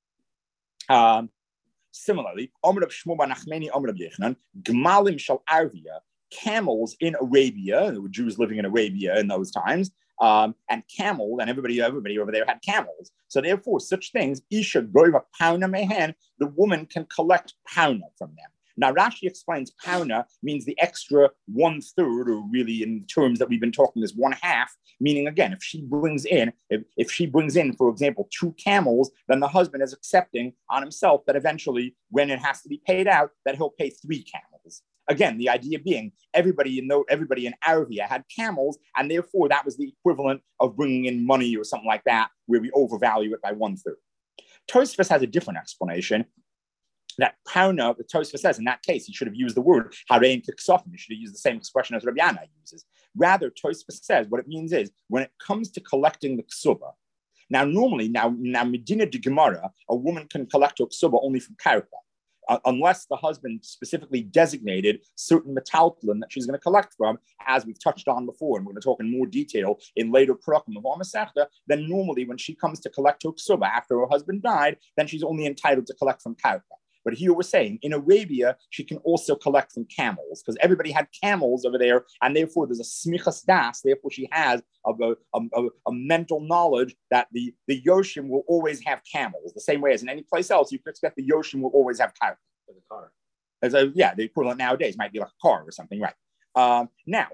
Um, similarly, Amr of Shmuel bar Nachmani, Amr of Yechanan, Gmalim shal Arvia, camels in Arabia. There were Jews living in Arabia in those times, um, and camel, and everybody, everybody over there had camels. So therefore, such things, Isha goiva pauna mehen, the woman can collect pauna from them. Now, Rashi explains pauna means the extra one third, or really in terms that we've been talking is one half, meaning again, if she brings in, if, if she brings in, for example, two camels, then the husband is accepting on himself that eventually, when it has to be paid out, that he'll pay three camels. Again, the idea being everybody in everybody in Arabia had camels, and therefore that was the equivalent of bringing in money or something like that, where we overvalue it by one third. Tosfos has a different explanation. That pauna, the Tosfos says, in that case, he should have used the word harein kiksofim. He should have used the same expression as Rabbi Yanai uses. Rather, Tosfos says what it means is when it comes to collecting the ksuba. Now, normally, now, now Medina de Gemara, a woman can collect her ksuba only from karka, uh, unless the husband specifically designated certain metaltalin that she's going to collect from, as we've touched on before, and we're going to talk in more detail in later parakim of our Masechta. Then normally, when she comes to collect her ksuba after her husband died, then she's only entitled to collect from karka. But here we're saying in Arabia, she can also collect from camels because everybody had camels over there. And therefore, there's a smichas das. Therefore, she has a, a, a, a mental knowledge that the, the Yoshim will always have camels. The same way as in any place else, you can expect the Yoshim will always have car. Like a car. As a, yeah, the equivalent nowadays might be like a car or something, right? Um, now,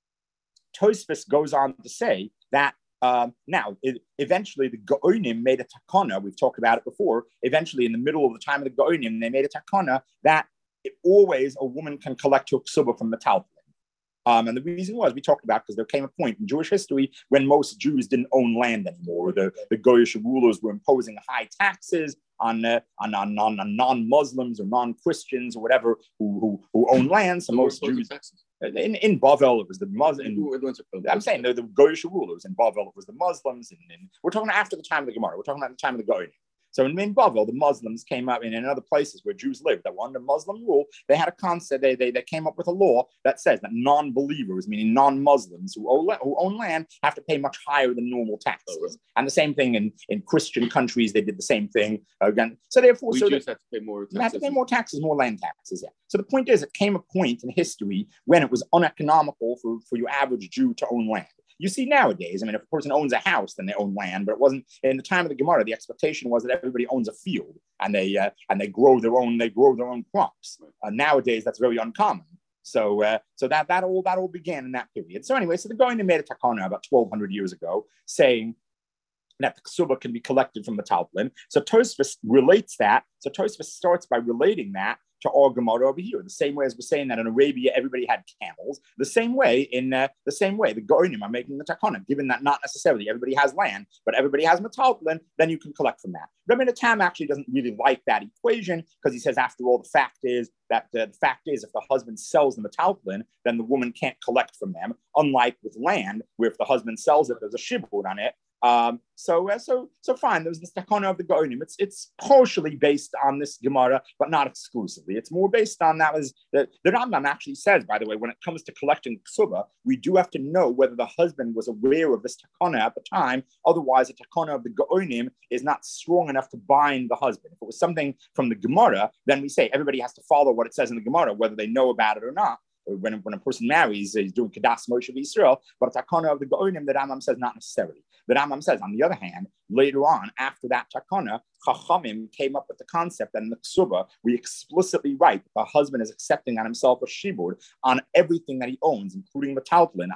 Tosfos goes on to say that um, now, it, eventually the Gaonim made a takana. We've talked about it before. Eventually, in the middle of the time of the Gaonim, they made a takana that it, always a woman can collect her ksuba from the talpin. Um, and the reason was, we talked about, because there came a point in Jewish history when most Jews didn't own land anymore. The, the Goyish rulers were imposing high taxes on, uh, on, on, on, on non-Muslims or non-Christians or whatever who, who, who own land. So so most Jews... In, in Bavel, it was the Muslims. I'm saying the, the Goyish rulers. In Bavel, it was the Muslims. And, and we're talking after the time of the Gemara. We're talking about the time of the Goyim. So in, in Bavel, the Muslims came up, and in other places where Jews lived that were under Muslim rule, they had a concept, they, they, they came up with a law that says that non-believers, meaning non-Muslims who own, who own land, have to pay much higher than normal taxes. Oh, right. And the same thing in, in Christian countries, they did the same thing. Again, so therefore, we so just they, have to pay more taxes. They have to pay more taxes, more land taxes, yeah. So the point is, it came a point in history when it was uneconomical for, for your average Jew to own land. You see nowadays, I mean, if a person owns a house, then they own land, but it wasn't in the time of the Gemara. The expectation was that everybody owns a field and they uh, and they grow their own they grow their own crops. Uh, nowadays, that's very uncommon. So uh, so that that all that all began in that period. So anyway, so the Goyim made a takana about twelve hundred years ago, saying that the ksuba can be collected from the talpin. So Tosfos relates that. So Tosfos starts by relating that to our Gemara over here. The same way as we're saying that in Arabia, everybody had camels. The same way in uh, the same way, the Goyim are making the takana, given that not necessarily everybody has land, but everybody has metalplin, then you can collect from that. Rabbi Natan actually doesn't really like that equation because he says, after all, the fact is that uh, the fact is if the husband sells the metalplin, then the woman can't collect from them. Unlike with land, where if the husband sells it, there's a shibud on it. Um, so, uh, so, so fine. There's this takana of the Goyim. It's it's partially based on this Gemara, but not exclusively. It's more based on that. Was the, the Rambam actually says, by the way, when it comes to collecting ksuba, we do have to know whether the husband was aware of this takana at the time. Otherwise, the takana of the Goyim is not strong enough to bind the husband. If it was something from the Gemara, then we say everybody has to follow what it says in the Gemara, whether they know about it or not. When, when a person marries, he's doing Kedas Moshe Yisrael, but a takana of the Goyim, the Rambam says not necessarily. The Rambam says, on the other hand, later on, after that takana, Chachamim came up with the concept that in the ksuba, we explicitly write that the husband is accepting on himself a shibud on everything that he owns, including the talplin.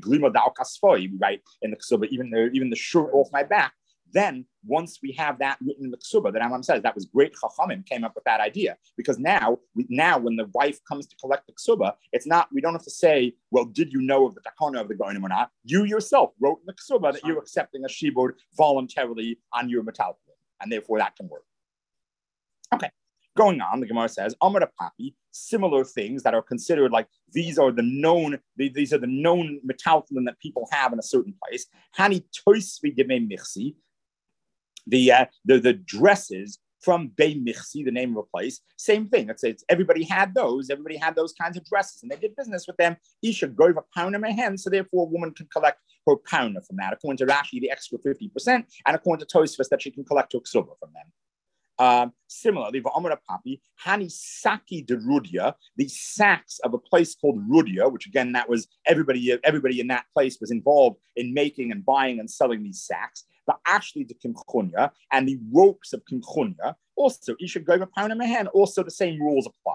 We write in the ksuba, even the, even the shirt off my back. Then, once we have that written in the ksuba, the Rambam says that was great. Chachamim came up with that idea because now, we, now when the wife comes to collect the ksuba, it's not. We don't have to say, "Well, did you know of the takana of the goyim or not?" You yourself wrote in the ksuba that you're accepting a shibud voluntarily on your metalplin, and therefore that can work. Okay, going on, the Gemara says, "Amar Papi." Similar things that are considered like these are the known. These are the known metalplin that people have in a certain place. Hani toisvi demei michsi. The, uh, the the dresses from Bei Michsi, the name of a place, same thing. It's, it's everybody had those. Everybody had those kinds of dresses, and they did business with them. Isha gove a pound in my hand, so therefore a woman can collect her pound from that. According to Rashi, the extra fifty percent, and according to Tosfos, that she can collect her ksuba from them. Um, similarly, V'amar Papi, Hani Saki de Rudia, the sacks of a place called Rudia, which again, that was everybody, everybody in that place was involved in making and buying and selling these sacks. But actually the Kimchunya and the ropes of Kimchunya, also, Isha Gova Pound in my hand, also the same rules apply.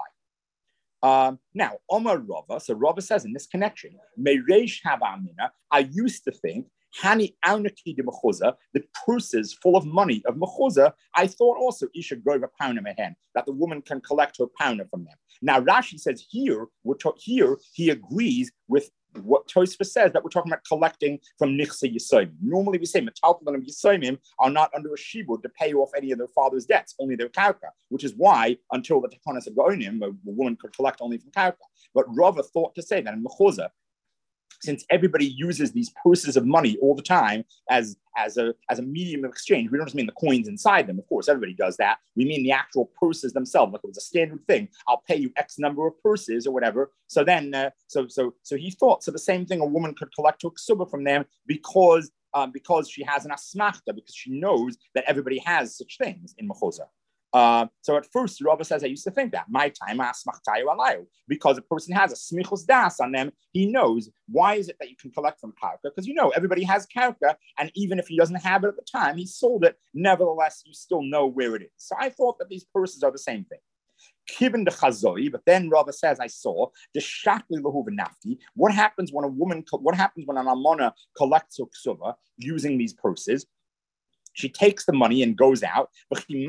Um, now, Omar Rava, so Rava says in this connection, Meireish Havamina, I used to think, Hani Aunaki de Mechuza, the purses full of money of Mechuza, I thought also Isha Gova Pound in my hand, that the woman can collect her pounder from them. Now, Rashi says here, we're to- here he agrees with what Tosfos says, that we're talking about collecting from Nichse Yisayim. Normally we say Metalplan and Yisayim are not under a shibud to pay off any of their father's debts, only their karka, which is why until the Takanas of Goinim, a woman could collect only from karka. But Rava thought to say that in Mechuza, since everybody uses these purses of money all the time as, as, a, as a medium of exchange, we don't just mean the coins inside them. Of course, everybody does that. We mean the actual purses themselves. Like it was a standard thing. I'll pay you X number of purses or whatever. So then, uh, so so so he thought, so the same thing, a woman could collect her ksuba from them because, um, because she has an asmachta, because she knows that everybody has such things in Mechuza. Uh, so at first, Rava says, I used to think that my time because a person has a smichus das on them, he knows why is it that you can collect from karka? Because you know everybody has karka, and even if he doesn't have it at the time, he sold it. Nevertheless, you still know where it is. So I thought that these purses are the same thing. Kibin de chazoi, but then Rava says, I saw the shakli lahu v'nafti. What happens when a woman? What happens when an almana collects her ksuva using these purses? She takes the money and goes out, and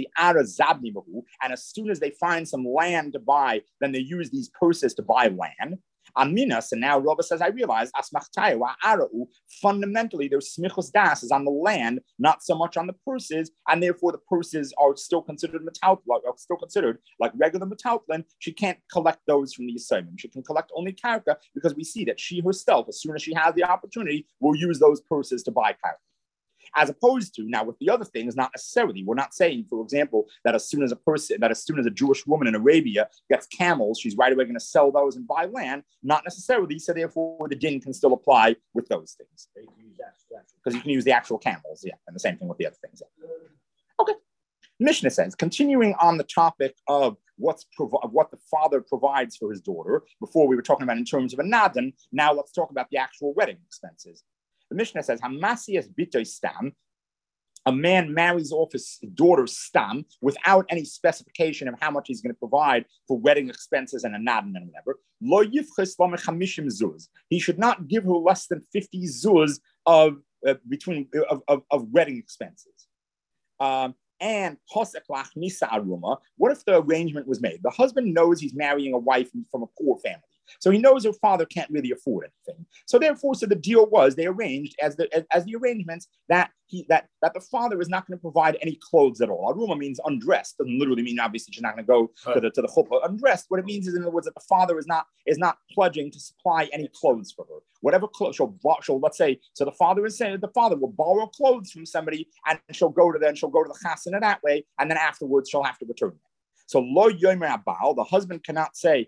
as soon as they find some land to buy, then they use these purses to buy land. Aminas, and now Rava says, I realize, fundamentally, their smichus das is on the land, not so much on the purses, and therefore the purses are still considered metaltlin, are still considered like regular metaltlin. She can't collect those from the assignment. She can collect only karka because we see that she herself, as soon as she has the opportunity, will use those purses to buy karka. As opposed to now with the other things, not necessarily. We're not saying, for example, that as soon as a person, that as soon as a Jewish woman in Arabia gets camels, she's right away going to sell those and buy land. Not necessarily. So therefore, the din can still apply with those things because you can use the actual camels. Yeah, and the same thing with the other things. Yeah. Okay. Mishnah says, continuing on the topic of what's provi- what the father provides for his daughter. Before we were talking about in terms of a nadan. Now let's talk about the actual wedding expenses. The Mishnah says, Hamasias bitoy stam, a man marries off his daughter stam without any specification of how much he's going to provide for wedding expenses and a nadan and whatever. Lo yifches lo mechamishim zuz. He should not give her less than fifty zuz of uh, between of, of, of wedding expenses. Um, and what if the arrangement was made? The husband knows he's marrying a wife from a poor family. So he knows her father can't really afford anything. So therefore, so the deal was they arranged as the as, as the arrangements that he that that the father is not going to provide any clothes at all. Aruma means undressed. Doesn't literally mean obviously she's not going to go to the to the chuppah undressed. What it means is, in other words, that the father is not is not pledging to supply any clothes for her. Whatever clothes she'll, she'll let's say, so the father is saying the father will borrow clothes from somebody and she'll go to then she'll go to the chasana that way, and then afterwards she'll have to return them. So lo yomer abal, the husband cannot say,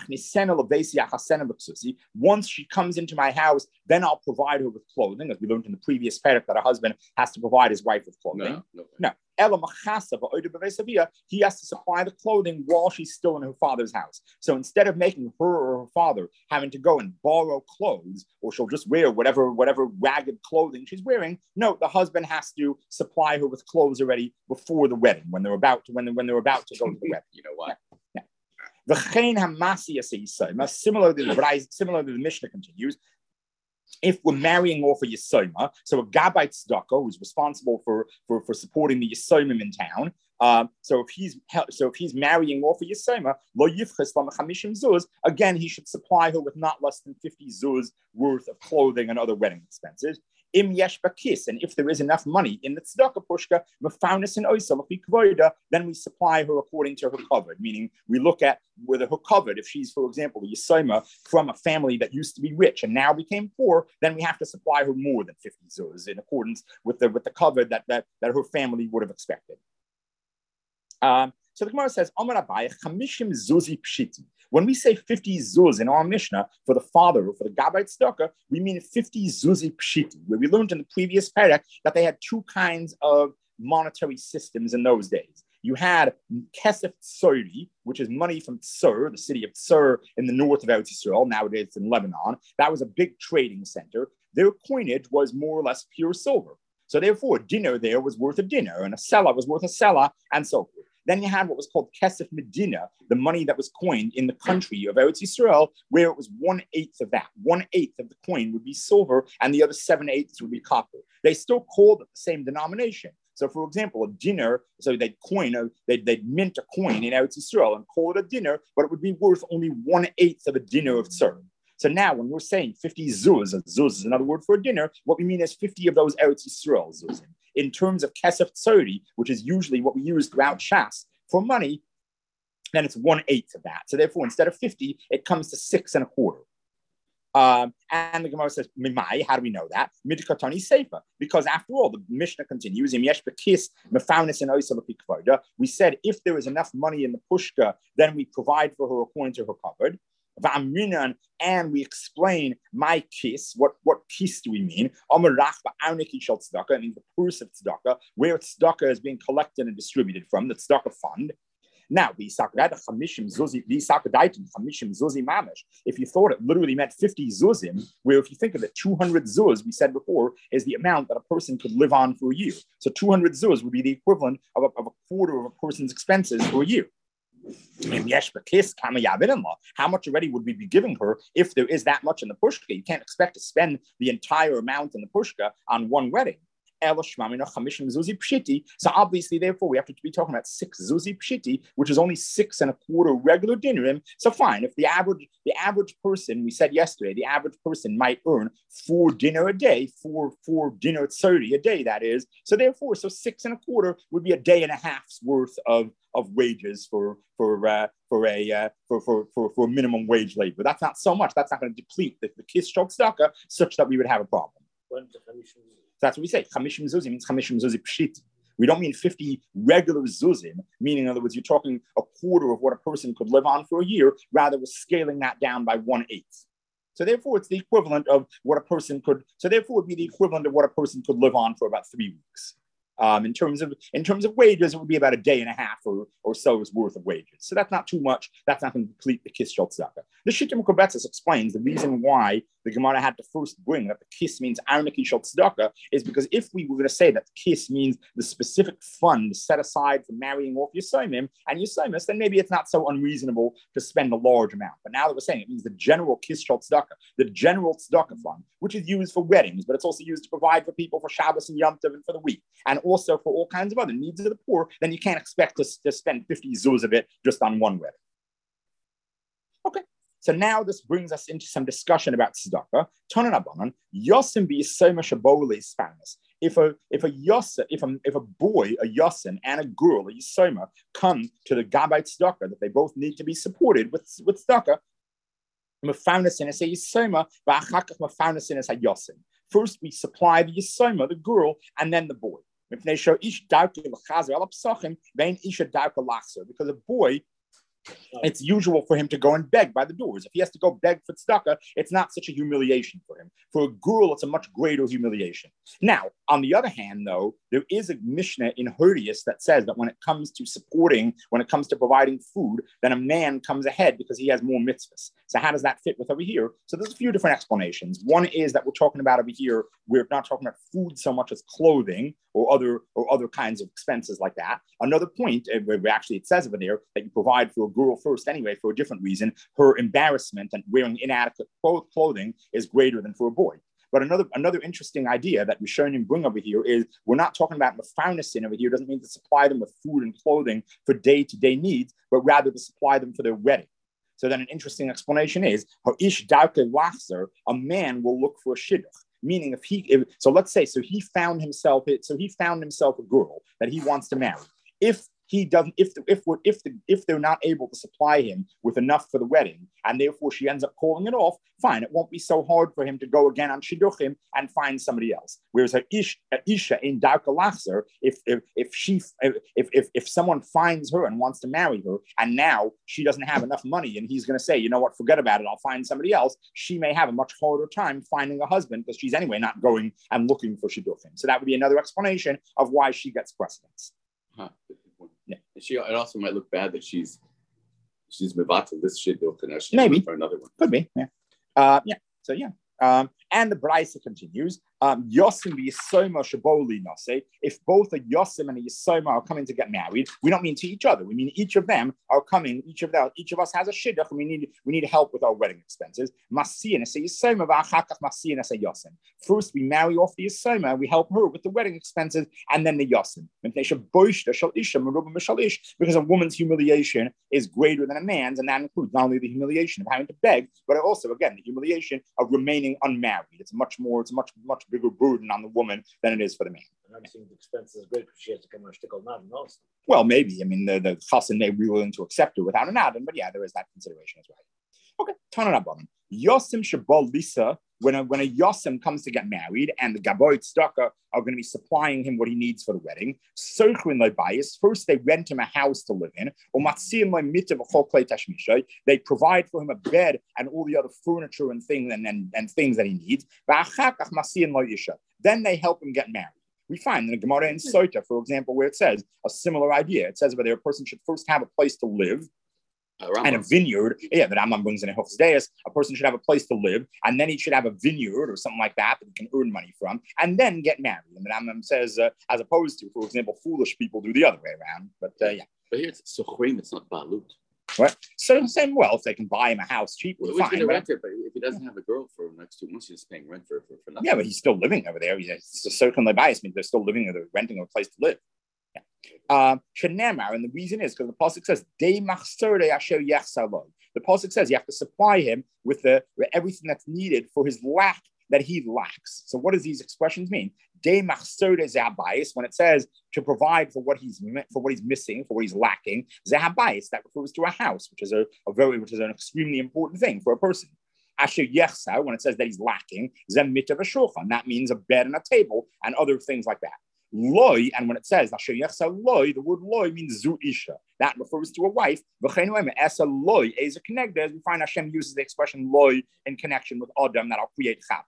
once she comes into my house, then I'll provide her with clothing, as we learned in the previous paragraph that a husband has to provide his wife with clothing. No, no. no. He has to supply the clothing while she's still in her father's house. So instead of making her or her father having to go and borrow clothes, or she'll just wear whatever whatever ragged clothing she's wearing, no, the husband has to supply her with clothes already before the wedding, when they're about to when they when they're about to go to the wedding. You know what? Yeah. The yeah. Similar to the similar to the Mishnah continues. If we're marrying off a Yisoma, so a Gabbai Tzedakah who's responsible for, for, for supporting the Yisomim in town, um, so if he's so if he's marrying off a Yisoma, lo yifches la mechamishim zuz, again he should supply her with not less than fifty zuz worth of clothing and other wedding expenses. Im yesh bakis, and if there is enough money in the tzedakah pushka, mefaunis and oisel kvoida, then we supply her according to her covered. Meaning, we look at whether her covered. If she's, for example, a yisoma from a family that used to be rich and now became poor, then we have to supply her more than fifty zuz in accordance with the with the covered that that that her family would have expected. Um, so the Gemara says, Amar Abai, chamishim zuzi pshiti. When we say fifty zuz in our Mishnah for the father or for the Gabbai Tzedakah, we mean fifty zuzi pshiti, where we learned in the previous parak that they had two kinds of monetary systems in those days. You had kesef tsori, which is money from Tsur, the city of Tsur in the north of Eretz Yisrael. Nowadays it's in Lebanon. That was a big trading center. Their coinage was more or less pure silver. So therefore, a dinar there was worth a dinar, and a selah was worth a selah, and so forth. Then you had what was called Kesef Medina, the money that was coined in the country of Eretz Yisrael, where it was one-eighth of that. One-eighth of the coin would be silver, and the other seven-eighths would be copper. They still called it the same denomination. So, for example, a dinar, so they'd coin, a, they'd, they'd mint a coin in Eretz Yisrael and call it a dinar, but it would be worth only one-eighth of a dinar of Tzur. So now when we're saying fifty zuz, zuz is another word for a dinar, what we mean is fifty of those Eretz Yisrael zuzim. In terms of kesef tsori, which is usually what we use throughout Shas for money, then it's one-eighth of that. So therefore, instead of fifty, it comes to six and a quarter. Um, and the Gemara says, Mimai, how do we know that? Midkatani Seifa. Because after all, the Mishnah continues, we said if there is enough money in the pushka, then we provide for her according to her covered. And we explain my kiss. What, what kiss do we mean? It means the purse of tzedakah, where tzedakah is being collected and distributed from, the tzedakah fund. Now, if you thought it literally meant fifty zuzim, where if you think of it, two hundred zuz, we said before, is the amount that a person could live on for a year. So two hundred zuz would be the equivalent of a, of a quarter of a person's expenses for a year. How much already would we be giving her if there is that much in the pushka? You can't expect to spend the entire amount in the pushka on one wedding. So obviously, therefore, we have to be talking about six zuzi pshiti, which is only six and a quarter regular dinerim. So fine, if the average the average person, we said yesterday, the average person might earn four dinner a day, four four dinner thirty a day. That is, so therefore, so six and a quarter would be a day and a half's worth of of wages for for uh, for a uh, for, for for for minimum wage labor. That's not so much. That's not going to deplete the, the kiss stroke tzedakah such that we would have a problem. That's what we say. Chamishim zuzim means chamishim zuzim pshit. We don't mean fifty regular zuzim, meaning, in other words, you're talking a quarter of what a person could live on for a year. Rather, we're scaling that down by one eighth. So therefore, it's the equivalent of what a person could. So therefore, it would be the equivalent of what a person could live on for about three weeks. Um, in terms of in terms of wages, it would be about a day and a half or, or so's worth of wages. So that's not too much. That's not going to deplete the kiss shel tzedakah. The Shittim Kobetzis explains the reason why the Gemara had to first bring that the kiss means arniki shel tzedakah is because if we were going to say that the kiss means the specific fund set aside for marrying off Yisomim and Yisomis, then maybe it's not so unreasonable to spend a large amount. But now that we're saying it means the general kiss shel tzedakah, the general tzedakah fund, which is used for weddings, but it's also used to provide for people for Shabbos and Yom Tov and for the week, and also for all kinds of other needs of the poor, then you can't expect to, to spend fifty zuz of it just on one wedding. Okay, so now this brings us into some discussion about tzedakah. Tonan Abanon, Yosim be Yisoma Shaboli Spanis. If a if a yosin, if a if a boy, a yosin, and a girl, a yisoma, come to the gabbai tzedakah that they both need to be supported with with tzedakah, mefaunasin is a yisoma, va'achakach mefaunasin is a yosin. First, we supply the yisoma, the girl, and then the boy. Because a boy, it's usual for him to go and beg by the doors. If he has to go beg for tzedakah, it's not such a humiliation for him. For a girl, it's a much greater humiliation. Now, on the other hand, though, there is a Mishnah in Hurdius that says that when it comes to supporting, when it comes to providing food, then a man comes ahead because he has more mitzvahs. So how does that fit with over here? So there's a few different explanations. One is that we're talking about over here, we're not talking about food so much as clothing or other or other kinds of expenses like that. Another point, where actually it says over there that you provide for a girl first anyway for a different reason. Her embarrassment and wearing inadequate clothing is greater than for a boy. But another another interesting idea that Rishonim bring over here is we're not talking about mefaunasin over here. Doesn't mean to supply them with food and clothing for day-to-day needs, but rather to supply them for their wedding. So then an interesting explanation is Ha'ish Dauke Lachzer, a man will look for a shidduch. Meaning, if he, if, so let's say, so he found himself, so he found himself a girl that he wants to marry. If he doesn't, if the, if we're, if the, if they're not able to supply him with enough for the wedding, and therefore she ends up calling it off, fine, it won't be so hard for him to go again on shidduchim and find somebody else. Whereas a ish, a isha in darka lachzer, if if if she if if if someone finds her and wants to marry her, and now she doesn't have enough money, and he's going to say, you know what, forget about it, I'll find somebody else. She may have a much harder time finding a husband because she's anyway not going and looking for shidduchim. So that would be another explanation of why she gets precedence. Huh. Yeah. She, it also might look bad that she's she's mevatel this shidduch and now she's maybe for another one. Could be, yeah, uh, yeah. So yeah, um, and the Braisa continues. Um, Yosim v'Yisoma shaboli nase. If both a Yosim and a Yisoma are coming to get married, we don't mean to each other. We mean each of them are coming. Each of them, each of us has a shidduch, and we need we need help with our wedding expenses. Masiyan is a Yisoma v'achakach masiyan is a Yosim. First, we marry off the Yisoma, we help her with the wedding expenses, and then the Yosim. Because a woman's humiliation is greater than a man's, and that includes not only the humiliation of having to beg, but also again the humiliation of remaining unmarried. It's much more. It's a much much bigger burden on the woman than it is for the man. And I'm seeing the expenses is great because she has to come on a shtickle nadin also. Well, maybe. I mean, the, the chassan may be willing to accept her without a nadin, but yeah, there is that consideration as well. Okay, Tanarabanan. Yosim Shabal Lisa, when a, when a Yosim comes to get married and the Gaboy Tzedakah are going to be supplying him what he needs for the wedding, first they rent him a house to live in, they provide for him a bed and all the other furniture and things and, and, and things that he needs. Then they help him get married. We find in the Gemara in Sota, for example, where it says a similar idea. It says whether a person should first have a place to live, Uh, and a vineyard, yeah, the Rambam brings in a Hilchos Deis, a person should have a place to live, and then he should have a vineyard or something like that that he can earn money from, and then get married. And the Rambam says, uh, as opposed to, for example, foolish people do the other way around. But uh, yeah. But here it's Sochrim, it's not Balut. What? So same, well, if they can buy him a house cheaply, well, fine. But, renter, but if he doesn't have a girl for the next two months, he's paying rent for, for, for nothing. Yeah, but he's still living over there. It's a certainly bias means they're still living or they're renting a place to live. Um, and the reason is because the pasuk says, the pasuk says you have to supply him with the with everything that's needed for his lack that he lacks. So what does these expressions mean? When it says to provide for what he's for what he's missing, for what he's lacking, that refers to a house, which is a, a very which is an extremely important thing for a person. When it says that he's lacking, that means a bed and a table and other things like that. Loi, and when it says loi, the word loi means zu isha. That refers to a wife. As we find Hashem uses the expression loi in connection with Adam that I'll create chap.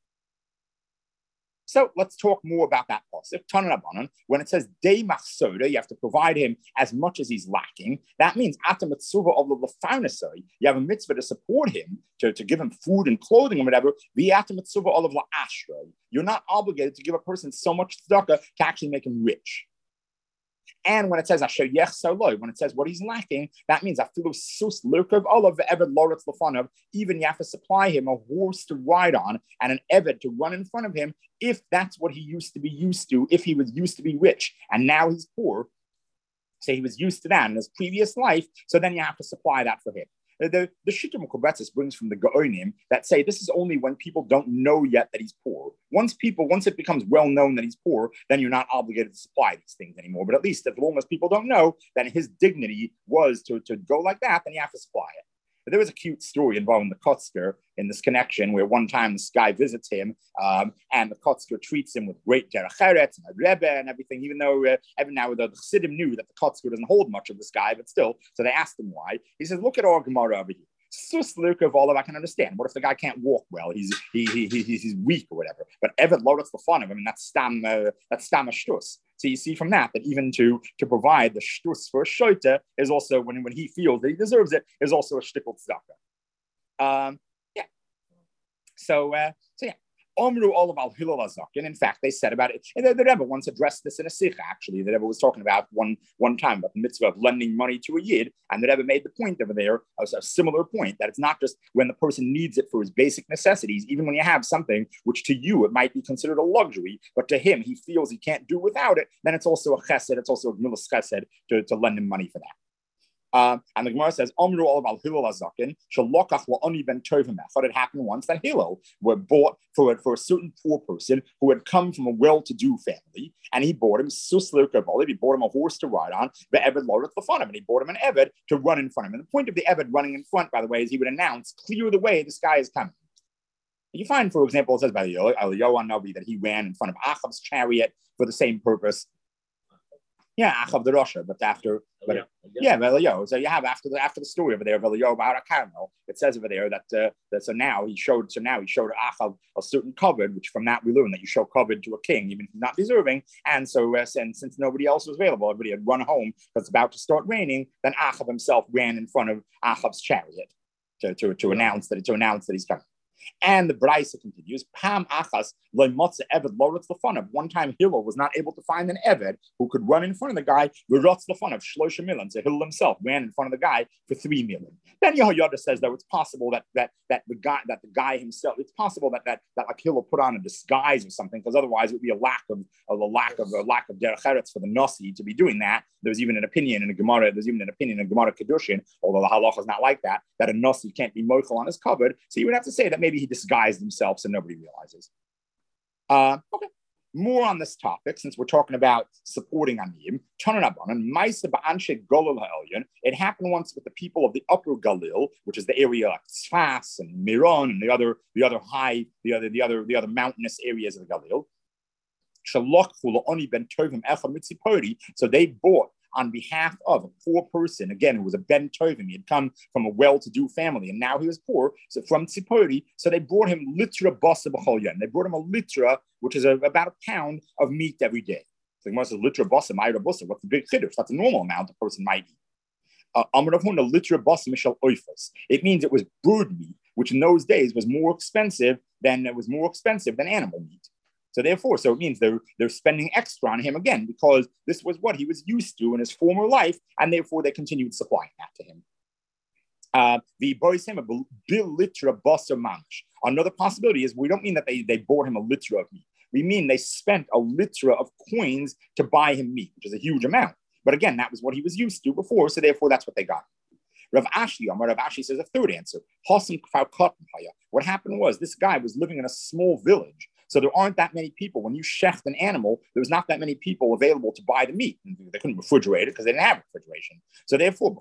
So let's talk more about that pasuk. Tanarabanan, when it says dei machsoda, you have to provide him as much as he's lacking. That means atam mitzvah of the lefanosai. You have a mitzvah to support him, to, to give him food and clothing or whatever. The atam mitzvah of the ashrei. You're not obligated to give a person so much tzedakah to actually make him rich. And when it says asher yech saloi, when it says what he's lacking, that means afilu sus lurkov olav eved loretz lefanov. Even you have to supply him a horse to ride on and an eved to run in front of him, if that's what he used to be used to. If he was used to be rich and now he's poor, so he was used to that in his previous life. So then you have to supply that for him. The the Shittim Kobetzis brings from the Gaonim that say this is only when people don't know yet that he's poor. Once people, once it becomes well known that he's poor, then you're not obligated to supply these things anymore. But at least as long as people don't know that his dignity was to, to go like that, then you have to supply it. But there was a cute story involving the Kotzker in this connection where one time this guy visits him um, and the Kotzker treats him with great derech eretz and a rebbe and everything, even though uh, even now the Chassidim knew that the Kotzker doesn't hold much of this guy, but still, so they asked him why. He says, look at our Gemara over here. Sus lurka of all of I can understand. What if the guy can't walk well? He's he, he, he he's weak or whatever. But Eved Loretz Lefanov, I mean, that's stam uh, that's stam a shtus. So you see from that that even to to provide the shtus for a shoita is also when when he feels that he deserves it is also a shtickle tzedakah. Um, yeah. So uh, so yeah. Omru Olav al Hillel Azakin. In fact, they said about it. And the, the Rebbe once addressed this in a sikha. Actually, the Rebbe was talking about one one time about the mitzvah of lending money to a yid, and the Rebbe made the point over there, a, a similar point, that it's not just when the person needs it for his basic necessities. Even when you have something which to you it might be considered a luxury, but to him he feels he can't do without it, then it's also a chesed. It's also a gmilas chesed to, to lend him money for that. Uh, and the Gemara says, Omru Olav al Hillel Azakin, Shalokach la'oni ben tovim echad. It happened once that Hillel were bought for, for a certain poor person who had come from a well-to-do family, and he bought him sus lirkavoliv, he bought him a horse to ride on, the Eved loretz lefanov, and he bought him an Eved to run in front of him. And the point of the Eved running in front, by the way, is he would announce, clear the way, this guy is coming. You find, for example, it says by Eliyahu Navi that he ran in front of Achav's chariot for the same purpose. Yeah, Achav the Rasha, but after, but, yeah, Eliyahu. So you have after the after the story over there of Eliyahu about Carmel, it says over there that uh, that so now he showed so now he showed Achav a certain covet, which from that we learn that you show covet to a king even if he's not deserving. And so uh, and since nobody else was available, everybody had run home because it's about to start raining. Then Achav himself ran in front of Achav's chariot to to, to yeah. announce that to announce that he's coming. And the Braisa continues, Pam Achas loymotze Eved loretz lefanov. One time Hillel was not able to find an Eved who could run in front of the guy, V'rotz lefanov, Shlosha Milan. So Hillel himself ran in front of the guy for three million. Then Yehoyada says that it's possible that that that the guy that the guy himself, it's possible that that that like Hillel put on a disguise or something, because otherwise it would be a lack of, of a lack of a lack of derech eretz for the Nasi to be doing that. There's even an opinion in a Gemara, there's even an opinion in Gemara Kedushin, although the halacha is not like that, that a Nasi can't be mochel on his covered. So you would have to say that maybe he disguised himself so nobody realizes. Uh, okay. More on this topic, since we're talking about supporting Aniyim, it happened once with the people of the Upper Galil, which is the area like Tzfas and Miron and the other, the other high, the other, the other, the other mountainous areas of the Galil. So they bought on behalf of a poor person, again, who was a Ben Tovim. He had come from a well-to-do family, and now he was poor. So from Tzipori, so they brought him litra basa b'chol yom. They brought him a litra, which is a, about a pound of meat every day. So the says litra basa ma'ira basa. What's the big chiddush? That's a normal amount a person might eat. Amravun a litra basa mishal oifas. It means it was brood meat, which in those days was more expensive than it was more expensive than animal meat. So therefore, so it means they're they're spending extra on him again because this was what he was used to in his former life, and therefore they continued supplying that to him. Uh, the boys him a bil litra basar mamish. Another possibility is we don't mean that they, they bought him a litra of meat. We mean they spent a litra of coins to buy him meat, which is a huge amount. But again, that was what he was used to before, so therefore that's what they got. Rav Ashi, Rav Ashi says a third answer. What happened was this guy was living in a small village. So there aren't that many people. When you shecht an animal, there was not that many people available to buy the meat. They couldn't refrigerate it because they didn't have refrigeration. So therefore,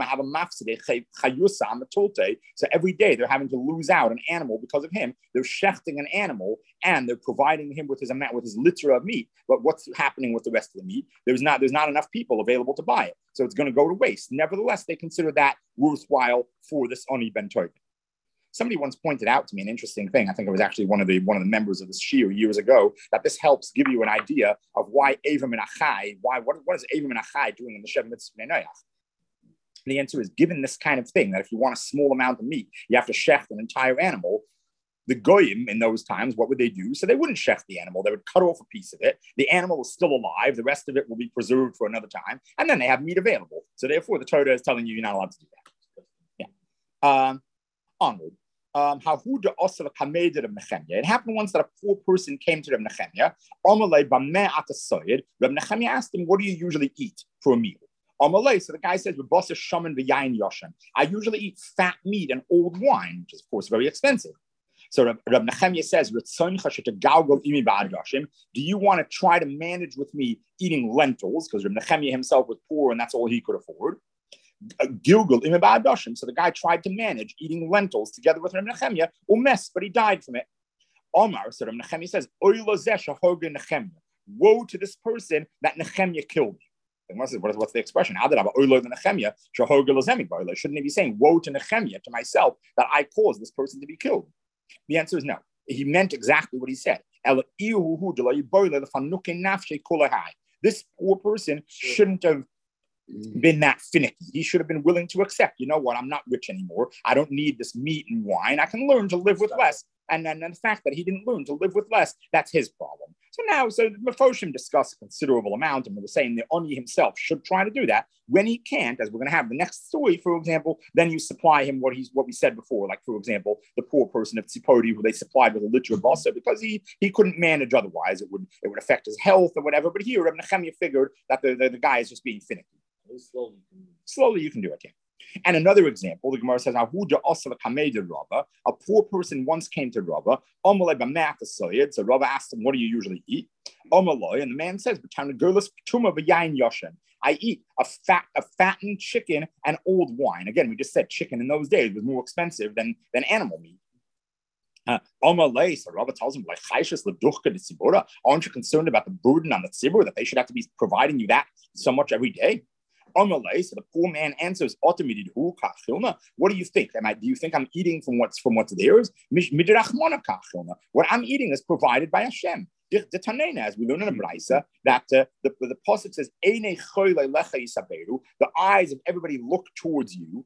so every day they're having to lose out an animal because of him. They're shechting an animal and they're providing him with his amount, with his liter of meat. But what's happening with the rest of the meat? There's not, there's not enough people available to buy it. So it's going to go to waste. Nevertheless, they consider that worthwhile for this Oni Ben Tovim. Somebody once pointed out to me an interesting thing. I think it was actually one of the one of the members of the Shir years ago, that this helps give you an idea of why Avim and Achai, why what, what is Avim and Achai doing in the Shev Mitzvah Noach? The answer is, given this kind of thing, that if you want a small amount of meat, you have to shecht an entire animal. The goyim in those times, what would they do? So they wouldn't shecht the animal. They would cut off a piece of it. The animal is still alive. The rest of it will be preserved for another time. And then they have meat available. So therefore, the Torah is telling you you're not allowed to do that. Yeah. Um, onward. Um, it happened once that a poor person came to Reb Nechemia. Reb Nechemia asked him, what do you usually eat for a meal? So the guy says, I usually eat fat meat and old wine, which is of course very expensive. So Reb, Reb Nechemia says, do you want to try to manage with me eating lentils? Because Reb Nechemia himself was poor and that's all he could afford. Gilgal im ba'adashim. So the guy tried to manage eating lentils together with Reb Nechemia, umes, but he died from it. Omar, so Reb Nechemia says, woe to this person that Nechemia killed. What's the expression? Shouldn't he be saying, woe to Nechemia, to myself, that I caused this person to be killed? The answer is no. He meant exactly what he said. This poor person shouldn't have been that finicky. He should have been willing to accept, you know what, I'm not rich anymore. I don't need this meat and wine. I can learn to live with less. And then the fact that he didn't learn to live with less, that's his problem. So now, so the Mefoshim discuss a considerable amount, and we're saying the Oni himself should try to do that. When he can't, as we're going to have the next story, for example, then you supply him what he's what we said before, like, for example, the poor person of Tzipori, who they supplied with a liter of basa because he he couldn't manage otherwise. It would it would affect his health or whatever. But here, Reb Nechemia figured that the, the, the guy is just being finicky. Slowly. Slowly you can do it, yeah. And another example, the Gemara says, a poor person once came to Rava. So Rava asked him, what do you usually eat? And the man says, I eat a fat, a fattened chicken and old wine. Again, we just said chicken in those days was more expensive than, than animal meat. Uh, so Rava tells him, like, aren't you concerned about the burden on the tzibur, that they should have to be providing you that so much every day? So the poor man answers, what do you think? Am I, do you think I'm eating from what's from what's theirs? What I'm eating is provided by Hashem. As we learn in the Braisa, that uh, the, the Pasuk says, the eyes of everybody look towards you,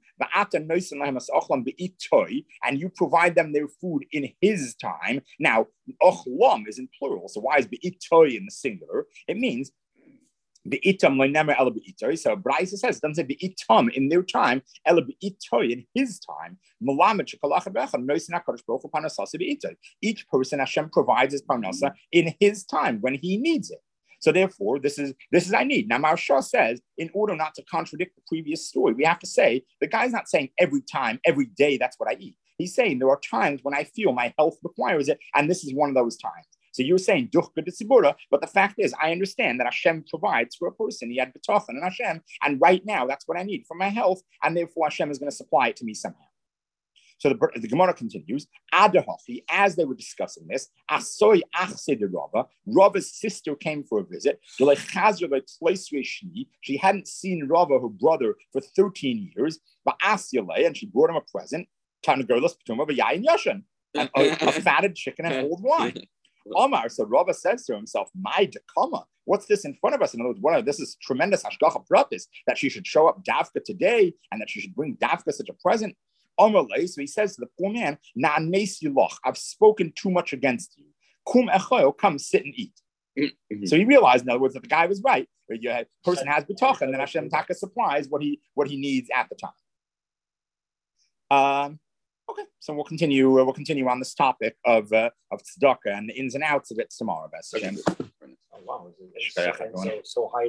and you provide them their food in his time. Now, ochlam is in plural, so why is be'itoy in the singular? It means the itam never ela be'itoy. So Braisa says, it doesn't say be'itam in their time, ela be'itoy in his time. Each person, Hashem provides his parnasa in his time when he needs it. So therefore, this is this is I need. Now, Maharsha says, in order not to contradict the previous story, we have to say the guy's not saying every time, every day, that's what I eat. He's saying there are times when I feel my health requires it, and this is one of those times. So you're saying duchka de tzibura, but the fact is, I understand that Hashem provides for a person. He had betachan and Hashem, and right now that's what I need for my health, and therefore Hashem is going to supply it to me somehow. So the, the Gemara continues, Adahafi, as they were discussing this, Asoy Achse de Rava, Rava's sister came for a visit. She hadn't seen Rava, her brother, for thirteen years, but Asyale, and she brought him a present, and a, a fatted chicken and old wine. Omar, so Rava says to himself, my dekama, what's this in front of us? In other words, what are, this is tremendous hashgacha pratis, that she should show up dafka today, and that she should bring dafka such a present. So he says to the poor man, I've spoken too much against you. Kum echoil, come sit and eat. Mm-hmm. So he realized, in other words, that the guy was right. The person has betach, and then Hashem Taka supplies what he what he needs at the time. Um, okay, so we'll continue. Uh, we'll continue on this topic of uh, of tzedakah and the ins and outs of it tomorrow. Best. Oh, wow, so, so high.